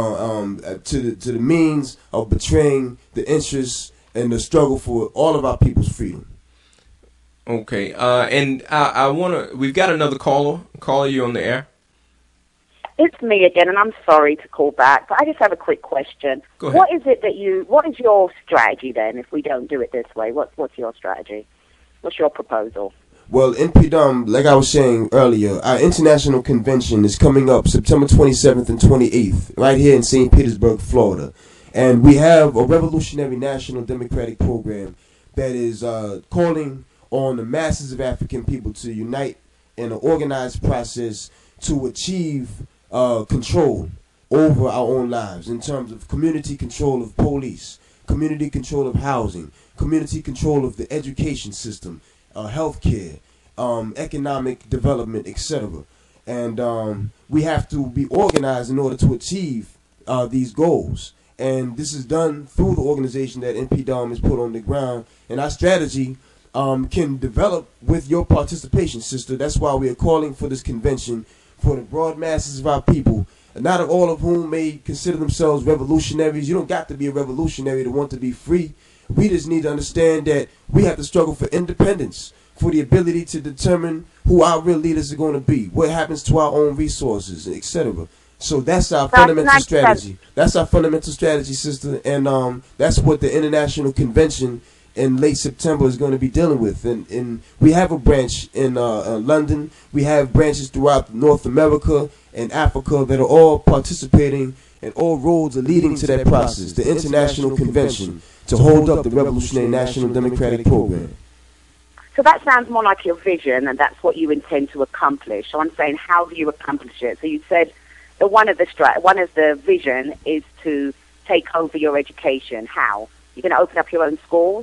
to the means of betraying the interests and the struggle for all of our people's freedom. Okay, and I want to. We've got another caller. Caller, you on the air? It's me again, and I'm sorry to call back, but I just have a quick question. Go ahead. What is your strategy then? If we don't do it this way, what's your strategy? What's your proposal? Well, NPDOM, like I was saying earlier, our international convention is coming up September 27th and 28th, right here in St. Petersburg, Florida, and we have a revolutionary national democratic program that is calling on the masses of African people to unite in an organized process to achieve control over our own lives in terms of community control of police, community control of housing, community control of the education system, healthcare, economic development, etc. And we have to be organized in order to achieve these goals. And this is done through the organization that NPDOM has put on the ground. And our strategy can develop with your participation, sister. That's why we are calling for this convention for the broad masses of our people, not all of whom may consider themselves revolutionaries. You don't got to be a revolutionary to want to be free. We just need to understand that we have to struggle for independence, for the ability to determine who our real leaders are going to be, what happens to our own resources, etc. So that's our fundamental strategy. That's our fundamental strategy, sister, and that's what the International Convention in late September is going to be dealing with. And we have a branch in London. We have branches throughout North America and Africa that are all participating, and all roads are leading to that process, the International Convention, to hold up the Revolutionary National Democratic Program. So that sounds more like your vision, and that's what you intend to accomplish. So I'm saying, how do you accomplish it? So you said that one of the vision is to take over your education. How? You're going to open up your own schools?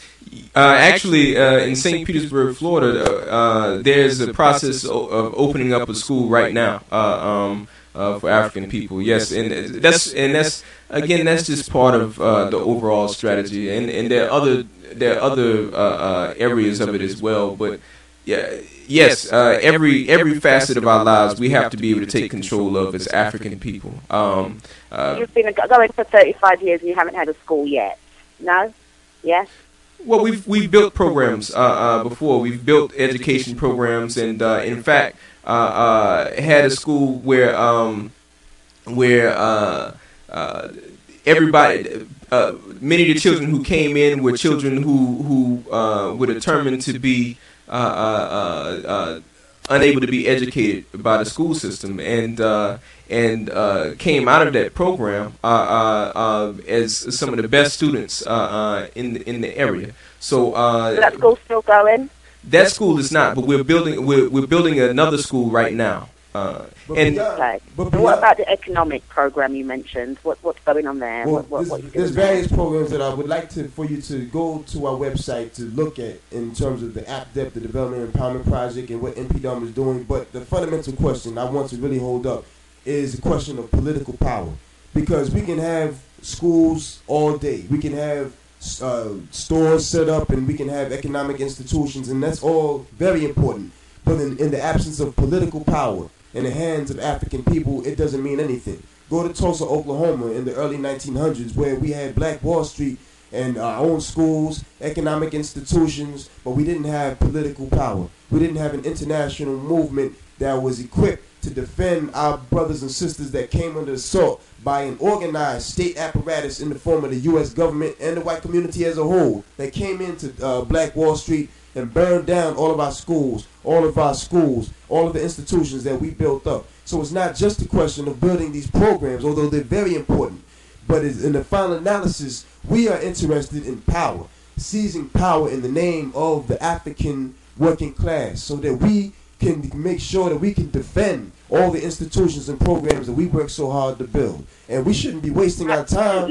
Actually, in St. Petersburg, Florida, there's a process of opening up a school right now for African people. Yes, and that's just part of the overall strategy, and there are other areas of it as well. But yes, every facet of our lives we have to be able to take control of as African people. You've been going for 35 years and you haven't had a school yet. No? Yes? Well, we've built programs before. We've built education programs, and in fact, had a school where everybody, many of the children who came in were children who were determined to be unable to be educated by the school system, and came out of that program as some of the best students in the area. So that school's still going? That school is not, but we're building another school right now. But what about the economic program you mentioned? What's going on there? Well, there's various programs that I would like for you to go to our website to look at in terms of the APDEP, the Development Empowerment Project, and what NPDOM is doing. But the fundamental question I want to really hold up is the question of political power, because we can have schools all day, we can have stores set up, and we can have economic institutions, and that's all very important. But in the absence of political power in the hands of African people, it doesn't mean anything. Go to Tulsa, Oklahoma in the early 1900s, where we had Black Wall Street and our own schools, economic institutions, but we didn't have political power. We didn't have an international movement that was equipped to defend our brothers and sisters that came under assault by an organized state apparatus in the form of the U.S. government and the white community as a whole that came into Black Wall Street and burned down all of our schools, all of the institutions that we built up. So it's not just a question of building these programs, although they're very important. But in the final analysis, we are interested in power, seizing power in the name of the African working class, so that we can make sure that we can defend all the institutions and programs that we work so hard to build. And we shouldn't be wasting our time.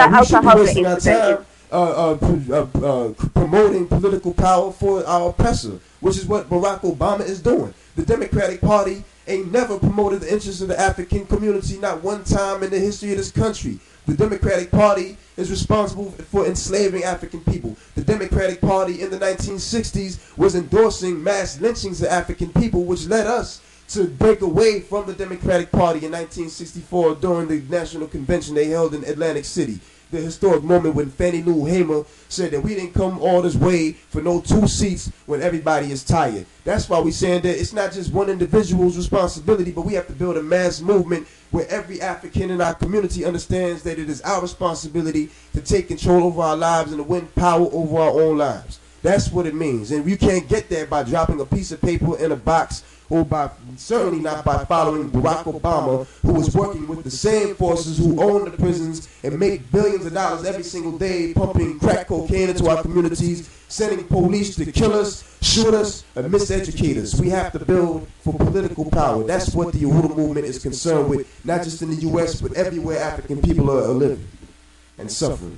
Promoting political power for our oppressor, which is what Barack Obama is doing. The Democratic Party ain't never promoted the interests of the African community, not one time in the history of this country. The Democratic Party is responsible for enslaving African people. The Democratic Party in the 1960s was endorsing mass lynchings of African people, which led us to break away from the Democratic Party in 1964 during the National Convention they held in Atlantic City. The historic moment when Fannie Lou Hamer said that we didn't come all this way for no 2 seats when everybody is tired. That's why we're saying that it's not just one individual's responsibility, but we have to build a mass movement where every African in our community understands that it is our responsibility to take control over our lives and to win power over our own lives. That's what it means. And you can't get there by dropping a piece of paper in a box, or by certainly not by following Barack Obama, who is working with the same forces who own the prisons and make billions of dollars every single day pumping crack cocaine into our communities, sending police to kill us, shoot us, and miseducate us. We have to build for political power. That's what the Uhuru movement is concerned with, not just in the U.S., but everywhere African people are living and suffering.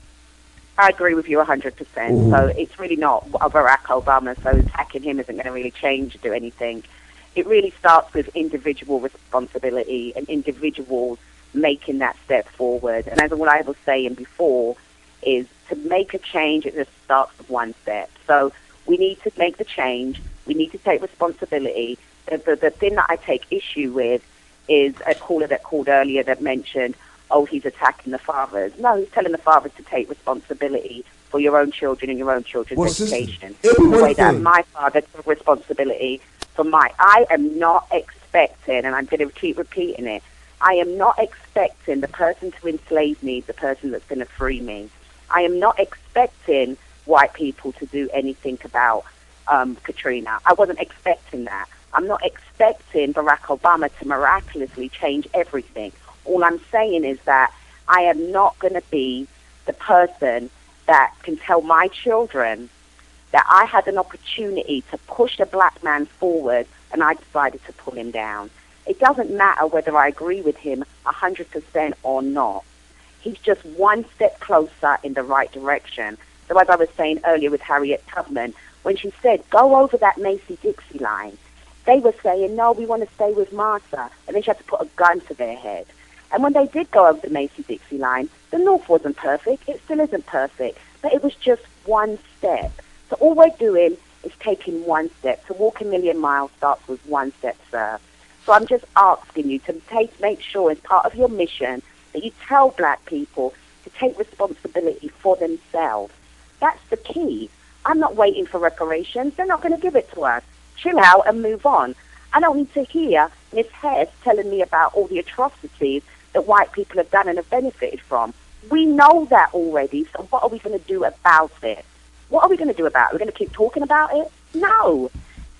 I agree with you 100%. Mm-hmm. So it's really not Barack Obama, so attacking him isn't going to really change or do anything. It really starts with individual responsibility and individuals making that step forward. And as what I was saying before, is to make a change, it just starts with one step. So we need to make the change. We need to take responsibility. The thing that I take issue with is a caller that called earlier that mentioned, oh, he's attacking the fathers. No, he's telling the fathers to take responsibility for your own children and your own children's education. The way that my father took responsibility for I am not expecting, and I'm going to keep repeating it, I am not expecting the person to enslave me, the person that's going to free me. I am not expecting white people to do anything about Katrina. I wasn't expecting that. I'm not expecting Barack Obama to miraculously change everything. All I'm saying is that I am not going to be the person that can tell my children that I had an opportunity to push a black man forward and I decided to pull him down. It doesn't matter whether I agree with him 100% or not. He's just one step closer in the right direction. So as I was saying earlier with Harriet Tubman, when she said, go over that Macy-Dixie line, they were saying, no, we want to stay with Martha. And then she had to put a gun to their head. And when they did go over the Macy-Dixie line, the North wasn't perfect. It still isn't perfect. But it was just one step. So all we're doing is taking one step. To walk a million miles starts with one step, sir. So I'm just asking you to make sure as part of your mission that you tell black people to take responsibility for themselves. That's the key. I'm not waiting for reparations. They're not going to give it to us. Chill out and move on. I don't need to hear Miss Hess telling me about all the atrocities that white people have done and have benefited from. We know that already, so what are we going to do about it? What are we going to do about it? We're going to keep talking about it? No.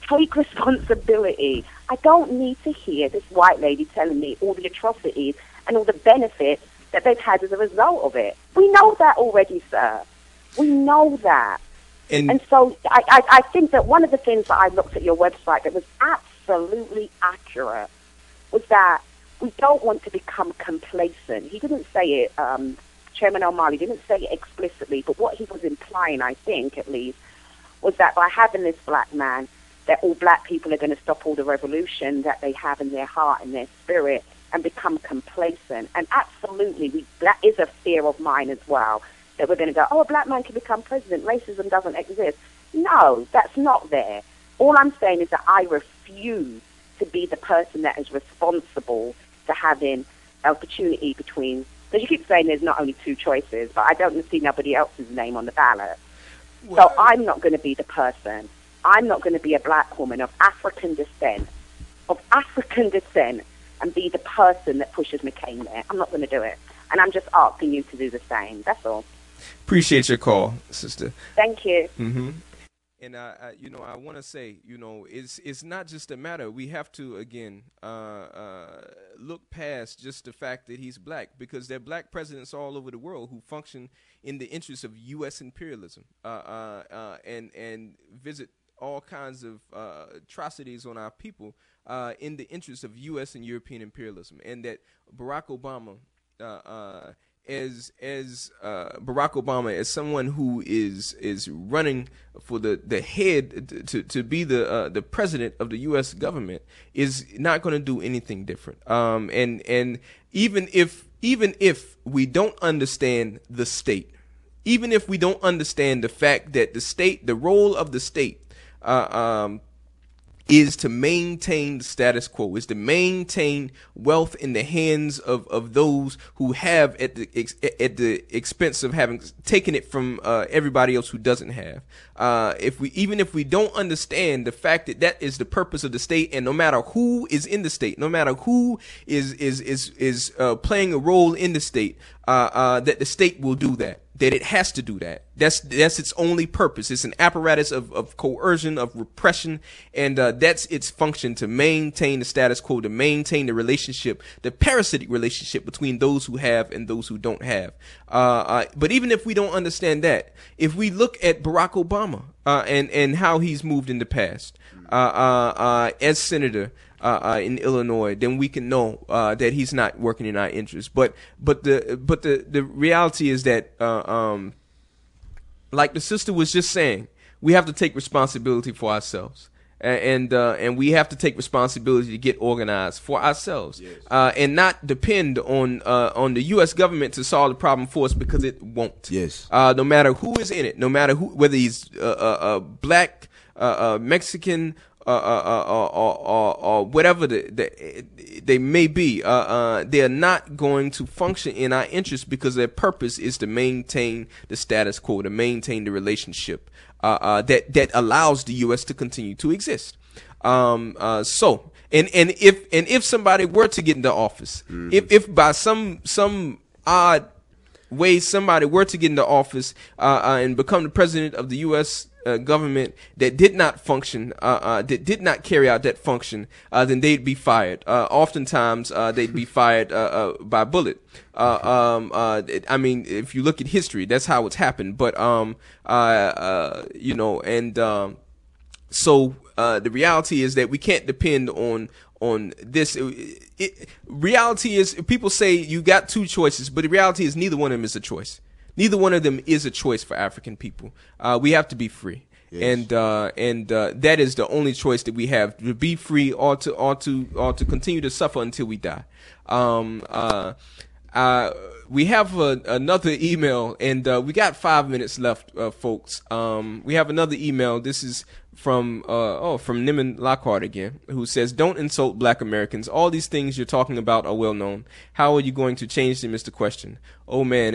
take responsibility. I don't need to hear this white lady telling me all the atrocities and all the benefits that they've had as a result of it. We know that already, sir. We know that. And so I think that one of the things that I looked at your website that was absolutely accurate was that we don't want to become complacent. He didn't say it, Chairman O'Malley didn't say it explicitly, but what he was implying, I think at least, was that by having this black man, that all black people are going to stop all the revolution that they have in their heart and their spirit and become complacent. And absolutely, that is a fear of mine as well, that we're going to go, oh, a black man can become president, racism doesn't exist. No, that's not there. All I'm saying is that I refuse to be the person that is responsible to having opportunity between, because you keep saying there's not only two choices, but I don't see nobody else's name on the ballot. So I'm not going to be the person. I'm not going to be a black woman of African descent, and be the person that pushes McCain there. I'm not going to do it. And I'm just asking you to do the same. That's all. Appreciate your call, sister. Thank you. Mm-hmm. And I want to say, it's not just a matter. We have to again look past just the fact that he's black, because there are black presidents all over the world who function in the interest of U.S. imperialism and visit all kinds of atrocities on our people in the interest of U.S. and European imperialism, and that Barack Obama, as someone who is running for the head to be the president of the U.S. government, is not going to do anything different. And even if we don't understand the state, even if we don't understand the fact that the role of the state is to maintain the status quo, is to maintain wealth in the hands of those who have at the expense of having taken it from everybody else who doesn't have. If we don't understand the fact that is the purpose of the state, and no matter who is in the state, no matter who is playing a role in the state, that the state will do that. That it has to do that. That's its only purpose. It's an apparatus of coercion, of repression, and that's its function, to maintain the status quo, to maintain the relationship, the parasitic relationship between those who have and those who don't have. But even if we don't understand that, if we look at Barack Obama and how he's moved in the past as senator in Illinois, then we can know that he's not working in our interest. But the reality is that, like the sister was just saying, we have to take responsibility for ourselves, and we have to take responsibility to get organized for ourselves, and not depend on the U.S. government to solve the problem for us, because it won't. No matter who is in it, no matter whether he's black, Mexican, or whatever they may be, they are not going to function in our interest, because their purpose is to maintain the status quo, to maintain the relationship that allows the U.S. to continue to exist. So if somebody were to get into office, if by some odd way somebody were to get into office and become the president of the U.S. Government that did not function, that did not carry out that function, then they'd be fired. Oftentimes, they'd be fired by bullet. I mean, if you look at history, that's how it's happened. But so the reality is that we can't depend on this. Reality is, people say you got two choices, but the reality is neither one of them is a choice. Neither one of them is a choice for African people. We have to be free. And that is the only choice that we have, to be free or to continue to suffer until we die. We have another email, and we got 5 minutes left, folks. We have another email. This is from Niman Lockhart again, who says, "Don't insult black Americans. All these things you're talking about are well known. How are you going to change them is the question. Oh man,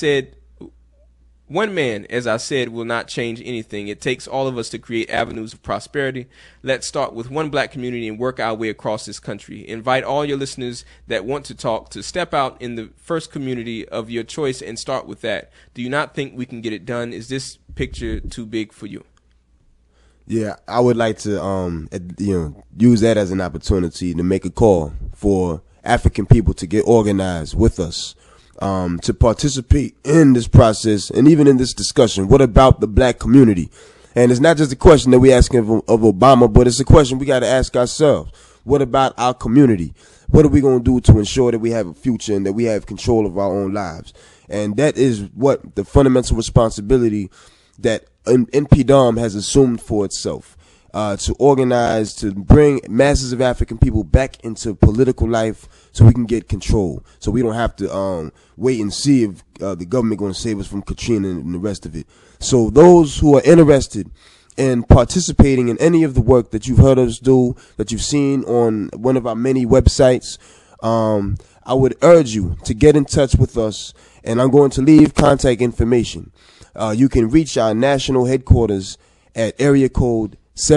one man, as I said, will not change anything. It takes all of us to create avenues of prosperity. Let's start with one black community and work our way across this country. Invite all your listeners that want to talk to step out in the first community of your choice and start with that. Do you not think we can get it done? Is this picture too big for you?" Yeah, I would like to use that as an opportunity to make a call for African people to get organized with us, to participate in this process and even in this discussion. What about the black community? And it's not just a question that we're asking of Obama, but it's a question we got to ask ourselves. What about our community? What are we going to do to ensure that we have a future and that we have control of our own lives? And that is what the fundamental responsibility that NPDOM has assumed for itself, to organize, to bring masses of African people back into political life so we can get control, so we don't have to wait and see if the government going to save us from Katrina and the rest of it. So those who are interested in participating in any of the work that you've heard us do, that you've seen on one of our many websites, I would urge you to get in touch with us, and I'm going to leave contact information. You can reach our national headquarters at area code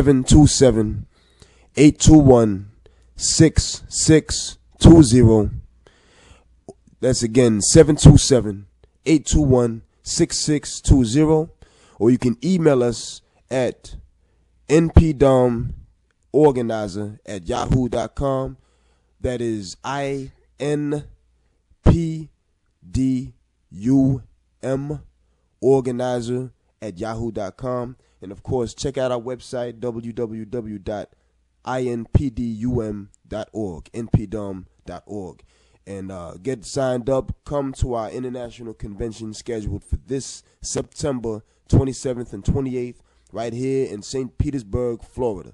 727-821-6620. That's again 727-821-6620. Or you can email us at npdomorganizer@yahoo.com. That is INPDUM organizer@yahoo.com. And of course, check out our website, www.inpdum.org, npdum.org. And get signed up. Come to our international convention scheduled for this September 27th and 28th right here in St. Petersburg, Florida.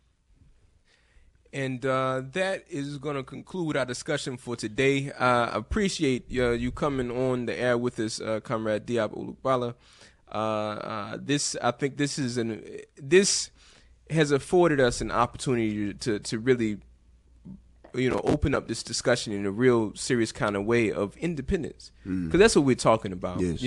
And that is going to conclude our discussion for today. I appreciate you coming on the air with us, Comrade Diop Olugbala. I think this has afforded us an opportunity to really, open up this discussion in a real serious kind of way of independence, because that's what we're talking about. Yes.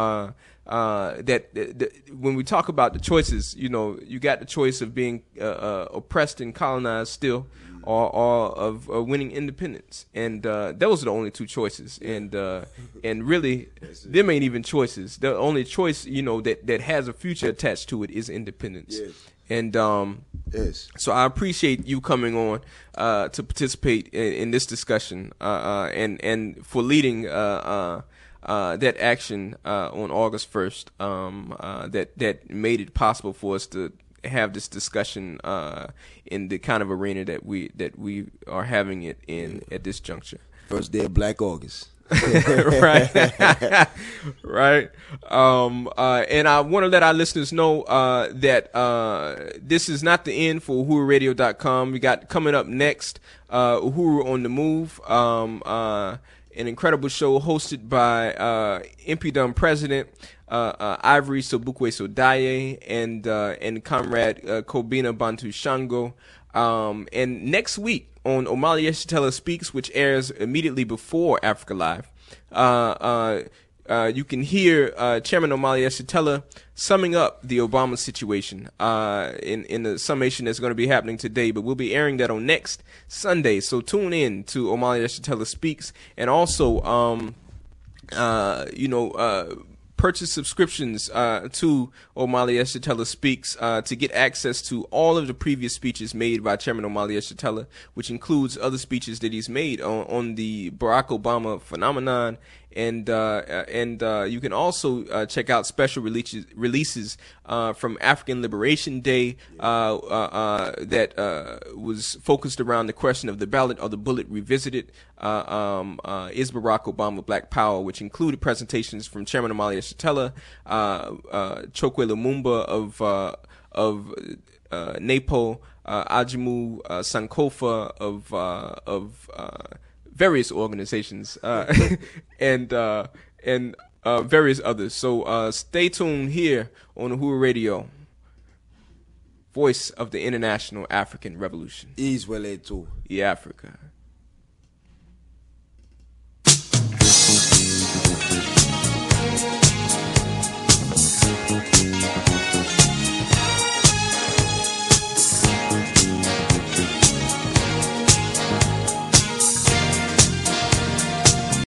That when we talk about the choices, you got the choice of being oppressed and colonized still, or of winning independence, and those are the only two choices. And really, them ain't even choices. The only choice that has a future attached to it is independence. Yes. And so I appreciate you coming on to participate in this discussion, and for leading that action on August 1st, that made it possible for us to have this discussion in the kind of arena that we are having it in at this juncture. First day of Black August. Right. Right. And I want to let our listeners know that this is not the end for UhuruRadio.com. We got coming up next Uhuru on the Move, an incredible show hosted by NPDUM President Ivory Sobukwe Sodaye and Comrade Kobina Bantu Shango. And next week on Omali Yeshitela Speaks, which airs immediately before Africa Live, you can hear Chairman Omali Yeshitela summing up the Obama situation in the summation that's going to be happening today. But we'll be airing that on next Sunday, so tune in to Omali Yeshitela Speaks, and also purchase subscriptions to Omali Yeshitela Speaks to get access to all of the previous speeches made by Chairman Omali Yeshitela, which includes other speeches that he's made on the Barack Obama phenomenon. And you can also check out special releases from African Liberation Day that was focused around the question of the ballot or the bullet revisited. Is Barack Obama Black Power, which included presentations from Chairman Omali Yeshitela, Chokwe Lumumba of NAPO, Ajimu Sankofa of various organizations, and various others. So stay tuned here on Uhuru Radio, voice of the International African Revolution. Israel too. Africa.